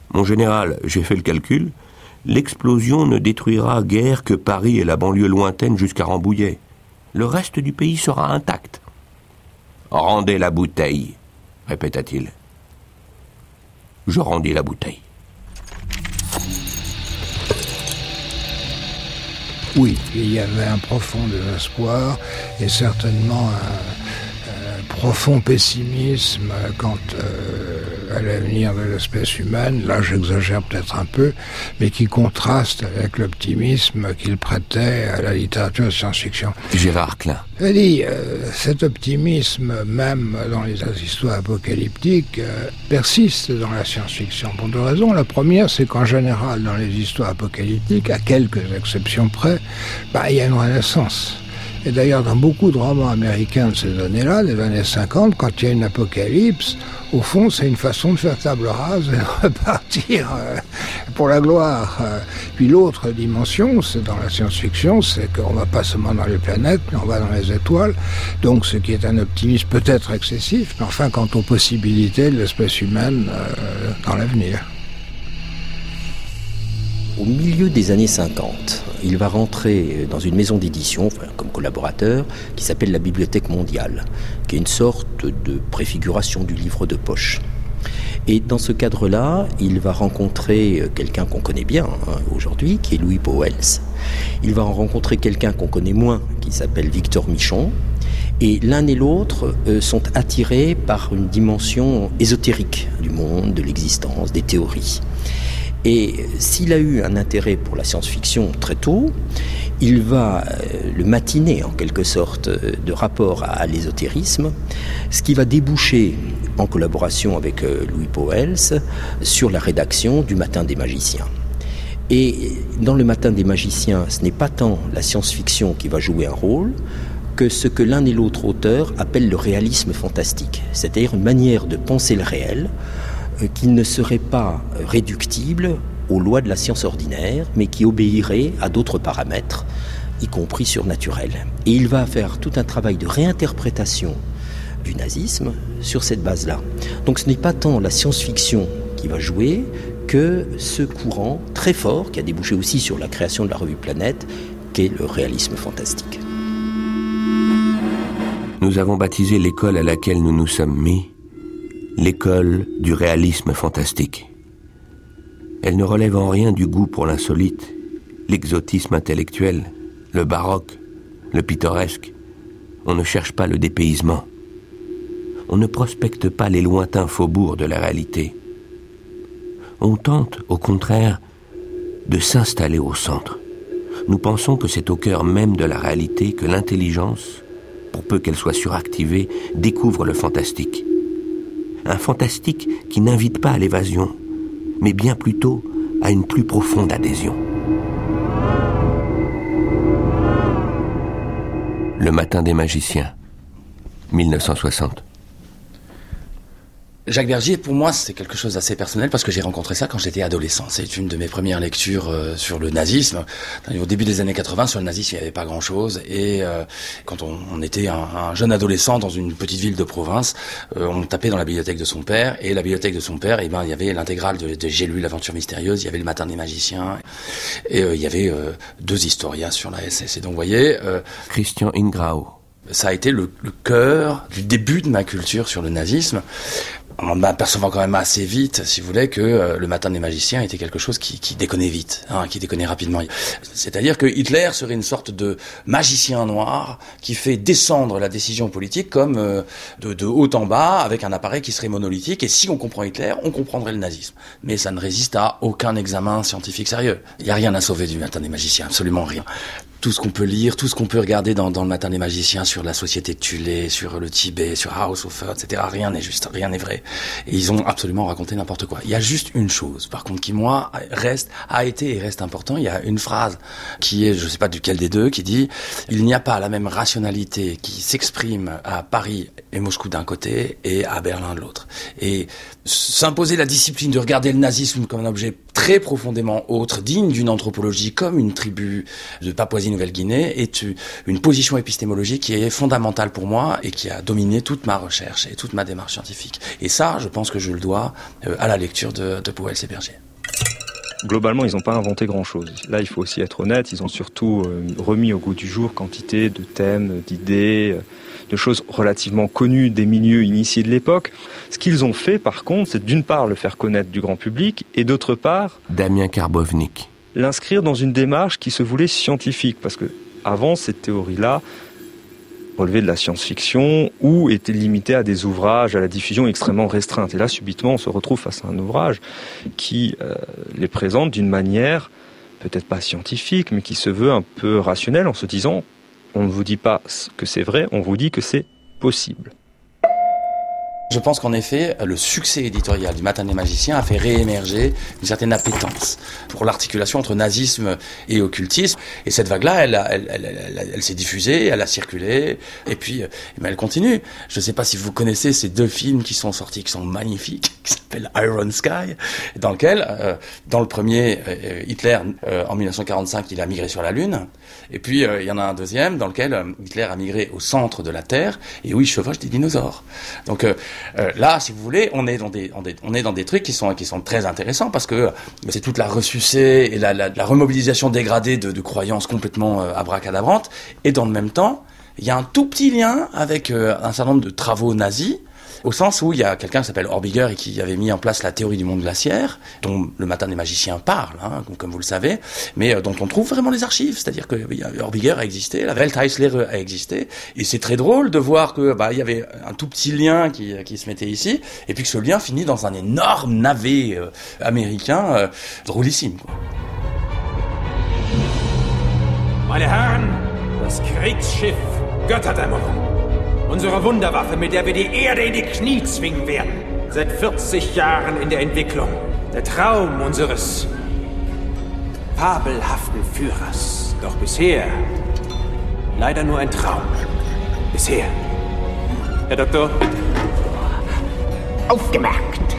Mon général, j'ai fait le calcul, l'explosion ne détruira guère que Paris et la banlieue lointaine jusqu'à Rambouillet. Le reste du pays sera intact. Rendez la bouteille, répéta-t-il. Je rendis la bouteille. Oui, il y avait un profond désespoir et certainement un, un profond pessimisme quant euh, à l'avenir de l'espèce humaine. Là, j'exagère peut-être un peu, mais qui contraste avec l'optimisme qu'il prêtait à la littérature de science-fiction. Gérard Klein. Je dis, euh, cet optimisme, même dans les histoires apocalyptiques, euh, persiste dans la science-fiction pour deux raisons. La première, c'est qu'en général, dans les histoires apocalyptiques, à quelques exceptions près, bah, il y a une renaissance. Et d'ailleurs, dans beaucoup de romans américains de ces années-là, des années cinquante, quand il y a une apocalypse, au fond, c'est une façon de faire table rase et de repartir euh, pour la gloire. Euh, puis l'autre dimension, c'est dans la science-fiction, c'est qu'on va pas seulement dans les planètes, mais on va dans les étoiles. Donc, ce qui est un optimisme peut-être excessif, mais enfin, quant aux possibilités de l'espèce humaine euh, dans l'avenir. Au milieu des années cinquante, il va rentrer dans une maison d'édition, enfin, comme collaborateur, qui s'appelle la Bibliothèque mondiale, qui est une sorte de préfiguration du livre de poche. Et dans ce cadre-là, il va rencontrer quelqu'un qu'on connaît bien hein, aujourd'hui, qui est Louis Pauwels. Il va en rencontrer quelqu'un qu'on connaît moins, qui s'appelle Victor Michon. Et l'un et l'autre euh, sont attirés par une dimension ésotérique du monde, de l'existence, des théories. Et s'il a eu un intérêt pour la science-fiction très tôt, il va le matiner en quelque sorte de rapport à l'ésotérisme, ce qui va déboucher, en collaboration avec Louis Pauwels, sur la rédaction du Matin des magiciens. Et dans le Matin des magiciens, ce n'est pas tant la science-fiction qui va jouer un rôle, que ce que l'un et l'autre auteur appellent le réalisme fantastique, c'est-à-dire une manière de penser le réel, qui ne serait pas réductible aux lois de la science ordinaire, mais qui obéirait à d'autres paramètres, y compris surnaturels. Et il va faire tout un travail de réinterprétation du nazisme sur cette base-là. Donc ce n'est pas tant la science-fiction qui va jouer que ce courant très fort, qui a débouché aussi sur la création de la revue Planète, qu'est le réalisme fantastique. Nous avons baptisé l'école à laquelle nous nous sommes mis l'école du réalisme fantastique. Elle ne relève en rien du goût pour l'insolite, l'exotisme intellectuel, le baroque, le pittoresque. On ne cherche pas le dépaysement. On ne prospecte pas les lointains faubourgs de la réalité. On tente, au contraire, de s'installer au centre. Nous pensons que c'est au cœur même de la réalité que l'intelligence, pour peu qu'elle soit suractivée, découvre le fantastique. Un fantastique qui n'invite pas à l'évasion, mais bien plutôt à une plus profonde adhésion. Le Matin des magiciens, mille neuf cent soixante. Jacques Bergier, pour moi, c'est quelque chose d'assez personnel parce que j'ai rencontré ça quand j'étais adolescent. C'est une de mes premières lectures euh, sur le nazisme. Au début des années quatre-vingts, sur le nazisme, il n'y avait pas grand-chose. Et euh, quand on, on était un, un jeune adolescent dans une petite ville de province, euh, on tapait dans la bibliothèque de son père. Et la bibliothèque de son père, eh ben, il y avait l'intégrale de, de J'ai lu l'aventure mystérieuse, il y avait le Matin des magiciens. Et euh, il y avait euh, deux historiens sur la S S. Et donc, vous voyez... Euh, Christian Ingrao. Ça a été le, le cœur du début de ma culture sur le nazisme. En m'apercevant quand même assez vite, si vous voulez, que euh, le Matin des magiciens était quelque chose qui, qui déconnait vite, hein, qui déconnait rapidement. C'est-à-dire que Hitler serait une sorte de magicien noir qui fait descendre la décision politique comme euh, de, de haut en bas, avec un appareil qui serait monolithique. Et si on comprend Hitler, on comprendrait le nazisme. Mais ça ne résiste à aucun examen scientifique sérieux. Il n'y a rien à sauver du Matin des magiciens, absolument rien. Tout ce qu'on peut lire, tout ce qu'on peut regarder dans, dans le Matin des magiciens sur la société de Thulé, sur le Tibet, sur House of Earth, et cetera. Rien n'est juste, rien n'est vrai. Et ils ont absolument raconté n'importe quoi. Il y a juste une chose, par contre, qui moi reste, a été et reste important. Il y a une phrase qui est, je sais pas duquel des deux, qui dit « Il n'y a pas la même rationalité qui s'exprime à Paris et Moscou d'un côté et à Berlin de l'autre. » Et s'imposer la discipline de regarder le nazisme comme un objet très profondément autre, digne d'une anthropologie, comme une tribu de Papouasie Papouasie-Nouvelle-Guinée est une position épistémologique qui est fondamentale pour moi et qui a dominé toute ma recherche et toute ma démarche scientifique. Et ça, je pense que je le dois à la lecture de, de Pauwels et Bergier. Globalement, ils n'ont pas inventé grand-chose. Là, il faut aussi être honnête, ils ont surtout remis au goût du jour quantité de thèmes, d'idées, de choses relativement connues des milieux initiés de l'époque. Ce qu'ils ont fait, par contre, c'est d'une part le faire connaître du grand public, et d'autre part... Damien Karbovnik. L'inscrire dans une démarche qui se voulait scientifique, parce que avant cette théorie-là relevaient de la science-fiction ou étaient limitées à des ouvrages à la diffusion extrêmement restreinte. Et là, subitement, on se retrouve face à un ouvrage qui euh, les présente d'une manière peut-être pas scientifique, mais qui se veut un peu rationnelle, en se disant on ne vous dit pas que c'est vrai, on vous dit que c'est possible. Je pense qu'en effet, le succès éditorial du Matin des magiciens a fait réémerger une certaine appétence pour l'articulation entre nazisme et occultisme. Et cette vague-là, elle, elle, elle, elle, elle s'est diffusée, elle a circulé, et puis elle continue. Je ne sais pas si vous connaissez ces deux films qui sont sortis, qui sont magnifiques, qui s'appellent Iron Sky, dans lequel, euh, dans le premier, euh, Hitler, euh, en dix-neuf cent quarante-cinq, il a migré sur la Lune. Et puis, euh, il y en a un deuxième dans lequel euh, Hitler a migré au centre de la Terre, et où il chevauche des dinosaures. Donc, euh, Euh, là, si vous voulez, on est dans des, on est, on est dans des trucs qui sont, qui sont très intéressants parce que c'est toute la ressucée et la, la, la remobilisation dégradée de, de croyances complètement euh, abracadabrantes. Et dans le même temps, il y a un tout petit lien avec euh, un certain nombre de travaux nazis, au sens où il y a quelqu'un qui s'appelle Orbiger et qui avait mis en place la théorie du monde glaciaire, dont le Matin des magiciens parle, hein, comme vous le savez, mais euh, dont on trouve vraiment les archives. C'est-à-dire que euh, Orbiger a existé, la Weltheitslehre a existé, et c'est très drôle de voir que bah il y avait un tout petit lien qui, qui se mettait ici, et puis que ce lien finit dans un énorme navet euh, américain euh, drôlissime, quoi. Meine Herren, das Kriegsschiff Götterdämmerung. Unsere Wunderwaffe, mit der wir die Erde in die Knie zwingen werden. Seit vierzig Jahren in der Entwicklung. Der Traum unseres fabelhaften Führers. Doch bisher leider nur ein Traum. Bisher. Herr Doktor? Aufgemerkt.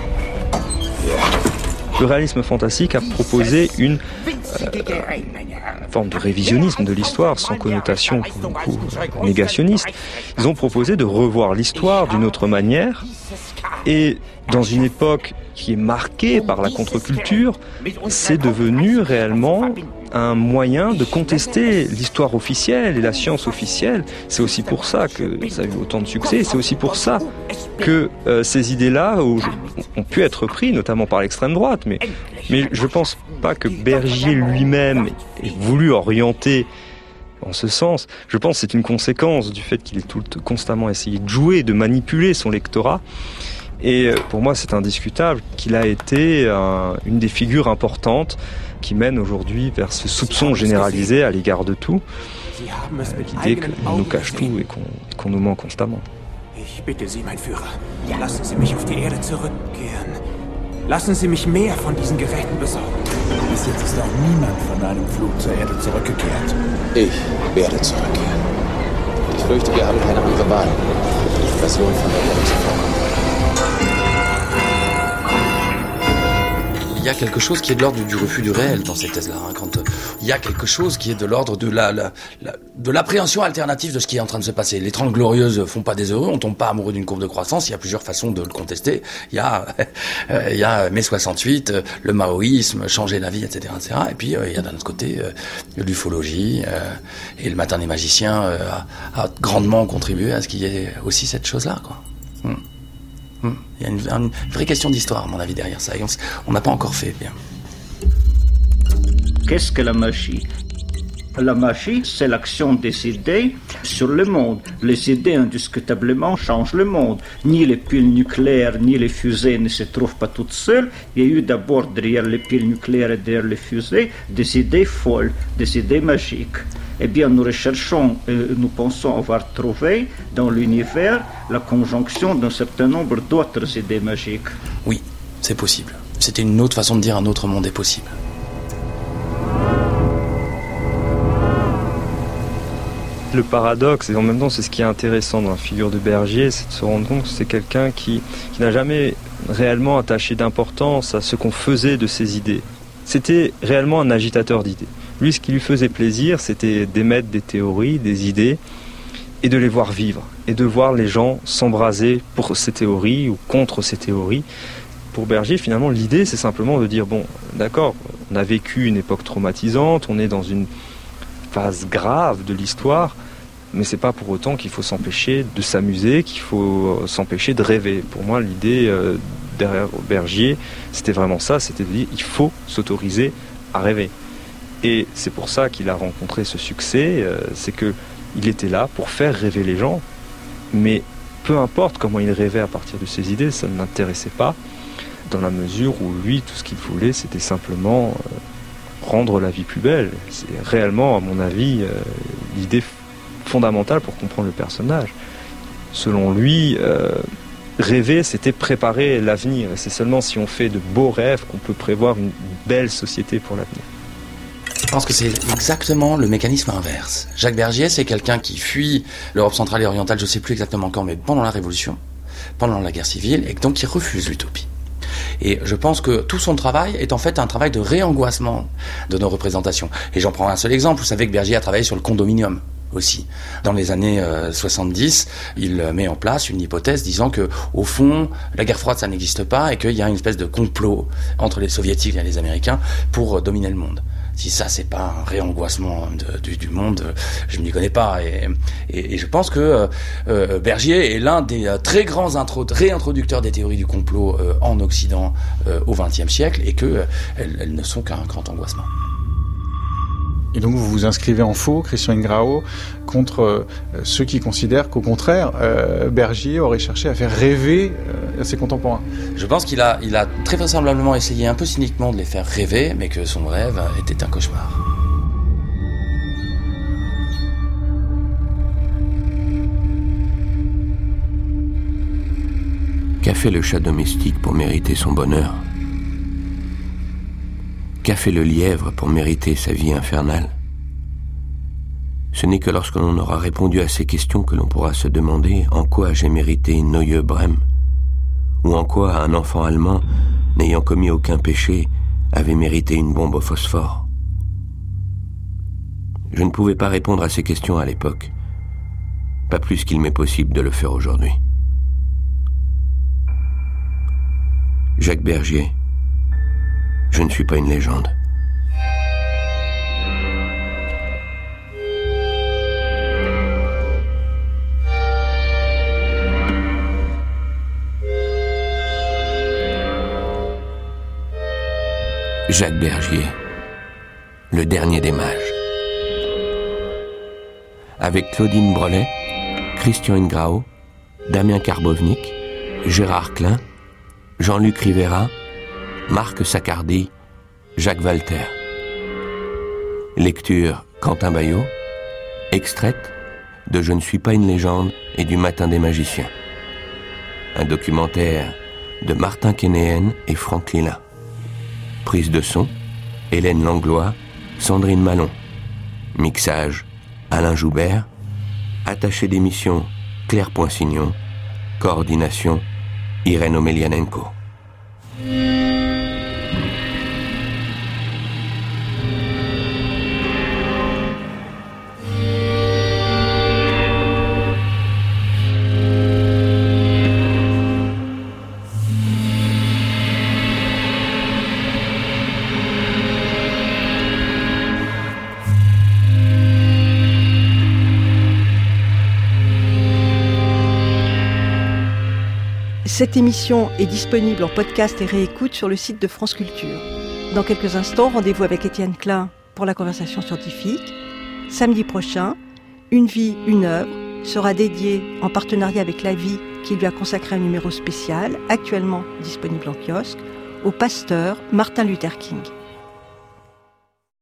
Le réalisme fantastique a proposé une euh, forme de révisionnisme de l'histoire, sans connotation pour le coup négationniste. Ils ont proposé de revoir l'histoire d'une autre manière, et dans une époque qui est marquée par la contre-culture, c'est devenu réellement un moyen de contester l'histoire officielle et la science officielle. C'est aussi pour ça que ça a eu autant de succès, c'est aussi pour ça que euh, ces idées-là ont pu être prises, notamment par l'extrême droite, mais, mais je ne pense pas que Bergier lui-même ait voulu orienter en ce sens. Je pense que c'est une conséquence du fait qu'il ait tout, constamment essayé de jouer, de manipuler son lectorat. Et pour moi, c'est indiscutable qu'il a été un, une des figures importantes qui mène aujourd'hui vers ce soupçon généralisé à l'égard de tout, euh, l'idée qu'on nous cache tout et qu'on, qu'on nous ment constamment. Ich bitte Sie, mein Führer, lassen Sie mich auf die Erde zurückkehren. Lassen Sie mich mehr von diesen Geräten besorgen. Bis jetzt ist auch niemand von einem Flug zur Erde zurückgekehrt. Ich werde zurückkehren. Ich fürchte, wir haben keine andere Wahl. Die Version von der Erde zu vorkommen. Il y a quelque chose qui est de l'ordre du refus du réel dans ces thèses-là. Hein, quand euh, il y a quelque chose qui est de l'ordre de la, la, la de l'appréhension alternative de ce qui est en train de se passer. Les Trente Glorieuses font pas des heureux, on tombe pas amoureux d'une courbe de croissance. Il y a plusieurs façons de le contester. Il y a euh, il y a mai soixante-huit, euh, le maoïsme, changer la vie, et cetera, et cetera. Et puis euh, il y a d'un autre côté euh, l'ufologie euh, et le Matin des magiciens euh, a, a grandement contribué à ce qu'il y ait aussi cette chose-là, quoi. Hum. Il y a une, une vraie question d'histoire, à mon avis, derrière ça. Et on n'a pas encore fait bien. Qu'est-ce que la magie? La magie, c'est l'action des idées sur le monde. Les idées, indiscutablement, changent le monde. Ni les piles nucléaires, ni les fusées ne se trouvent pas toutes seules. Il y a eu d'abord, derrière les piles nucléaires et derrière les fusées, des idées folles, des idées magiques. Eh bien, nous recherchons, euh, nous pensons avoir trouvé dans l'univers la conjonction d'un certain nombre d'autres idées magiques. Oui, c'est possible. C'était une autre façon de dire un autre monde est possible. Le paradoxe, et en même temps c'est ce qui est intéressant dans la figure de Bergier, c'est de se rendre compte que c'est quelqu'un qui, qui n'a jamais réellement attaché d'importance à ce qu'on faisait de ses idées. c'était réellement un agitateur d'idées. Lui, ce qui lui faisait plaisir, c'était d'émettre des théories, des idées, et de les voir vivre, et de voir les gens s'embraser pour ces théories ou contre ces théories. Pour Bergier, finalement, l'idée, c'est simplement de dire, bon, d'accord, on a vécu une époque traumatisante, on est dans une phase grave de l'histoire, mais c'est pas pour autant qu'il faut s'empêcher de s'amuser, qu'il faut s'empêcher de rêver. Pour moi, l'idée euh, derrière Bergier, c'était vraiment ça, c'était de dire, il faut s'autoriser à rêver. Et c'est pour ça qu'il a rencontré ce succès, euh, c'est que il était là pour faire rêver les gens, mais peu importe comment il rêvait à partir de ses idées, ça ne l'intéressait pas, dans la mesure où lui, tout ce qu'il voulait, c'était simplement euh, rendre la vie plus belle. C'est réellement, à mon avis, euh, l'idée fondamentale pour comprendre le personnage. Selon lui, euh, rêver, c'était préparer l'avenir. Et c'est seulement si on fait de beaux rêves qu'on peut prévoir une belle société pour l'avenir. Je pense que c'est exactement le mécanisme inverse. Jacques Bergier, c'est quelqu'un qui fuit l'Europe centrale et orientale, je ne sais plus exactement quand, mais pendant la Révolution, pendant la guerre civile, et donc qui refuse l'utopie. Et je pense que tout son travail est en fait un travail de réangoissement de nos représentations. Et j'en prends un seul exemple. Vous savez que Bergier a travaillé sur le condominium aussi. Dans les années euh, soixante-dix, il met en place une hypothèse disant que, au fond, la guerre froide, ça n'existe pas et qu'il y a une espèce de complot entre les soviétiques et les américains pour euh, dominer le monde. Si ça, c'est pas un réangoissement de, du, du monde, je ne m'y connais pas. Et, et, et je pense que euh, Bergier est l'un des euh, très grands intro- réintroducteurs des théories du complot euh, en Occident euh, au vingtième siècle, et qu'elles euh, elles ne sont qu'un grand angoissement. Et donc vous vous inscrivez en faux, Christian Ingrao, contre euh, ceux qui considèrent qu'au contraire, euh, Bergier aurait cherché à faire rêver euh, ses contemporains. Je pense qu'il a, il a très vraisemblablement essayé un peu cyniquement de les faire rêver, mais que son rêve était un cauchemar. Qu'a fait le chat domestique pour mériter son bonheur ? Qu'a fait le lièvre pour mériter sa vie infernale ? Ce n'est que lorsque l'on aura répondu à ces questions que l'on pourra se demander en quoi j'ai mérité Neue Brême, ou en quoi un enfant allemand, n'ayant commis aucun péché, avait mérité une bombe au phosphore. Je ne pouvais pas répondre à ces questions à l'époque, pas plus qu'il m'est possible de le faire aujourd'hui. Jacques Bergier, je ne suis pas une légende. Jacques Bergier, le dernier des mages. Avec Claudine Brelet, Christian Ingrao, Damien Karbovnik, Gérard Klein, Jean-Luc Rivera, Marc Saccardi, Jacques Walter. Lecture Quentin Baillot, extraite de Je ne suis pas une légende et du Matin des magiciens. Un documentaire de Martin Kénéen et Franck Lilla. Prise de son, Hélène Langlois, Sandrine Malon. Mixage, Alain Joubert. Attaché d'émission, Claire Poinsignon. Coordination, Irène Omelianenko. Cette émission est disponible en podcast et réécoute sur le site de France Culture. Dans quelques instants, rendez-vous avec Étienne Klein pour la conversation scientifique. Samedi prochain, Une vie, une œuvre sera dédiée en partenariat avec La Vie, qui lui a consacré un numéro spécial, actuellement disponible en kiosque, au pasteur Martin Luther King.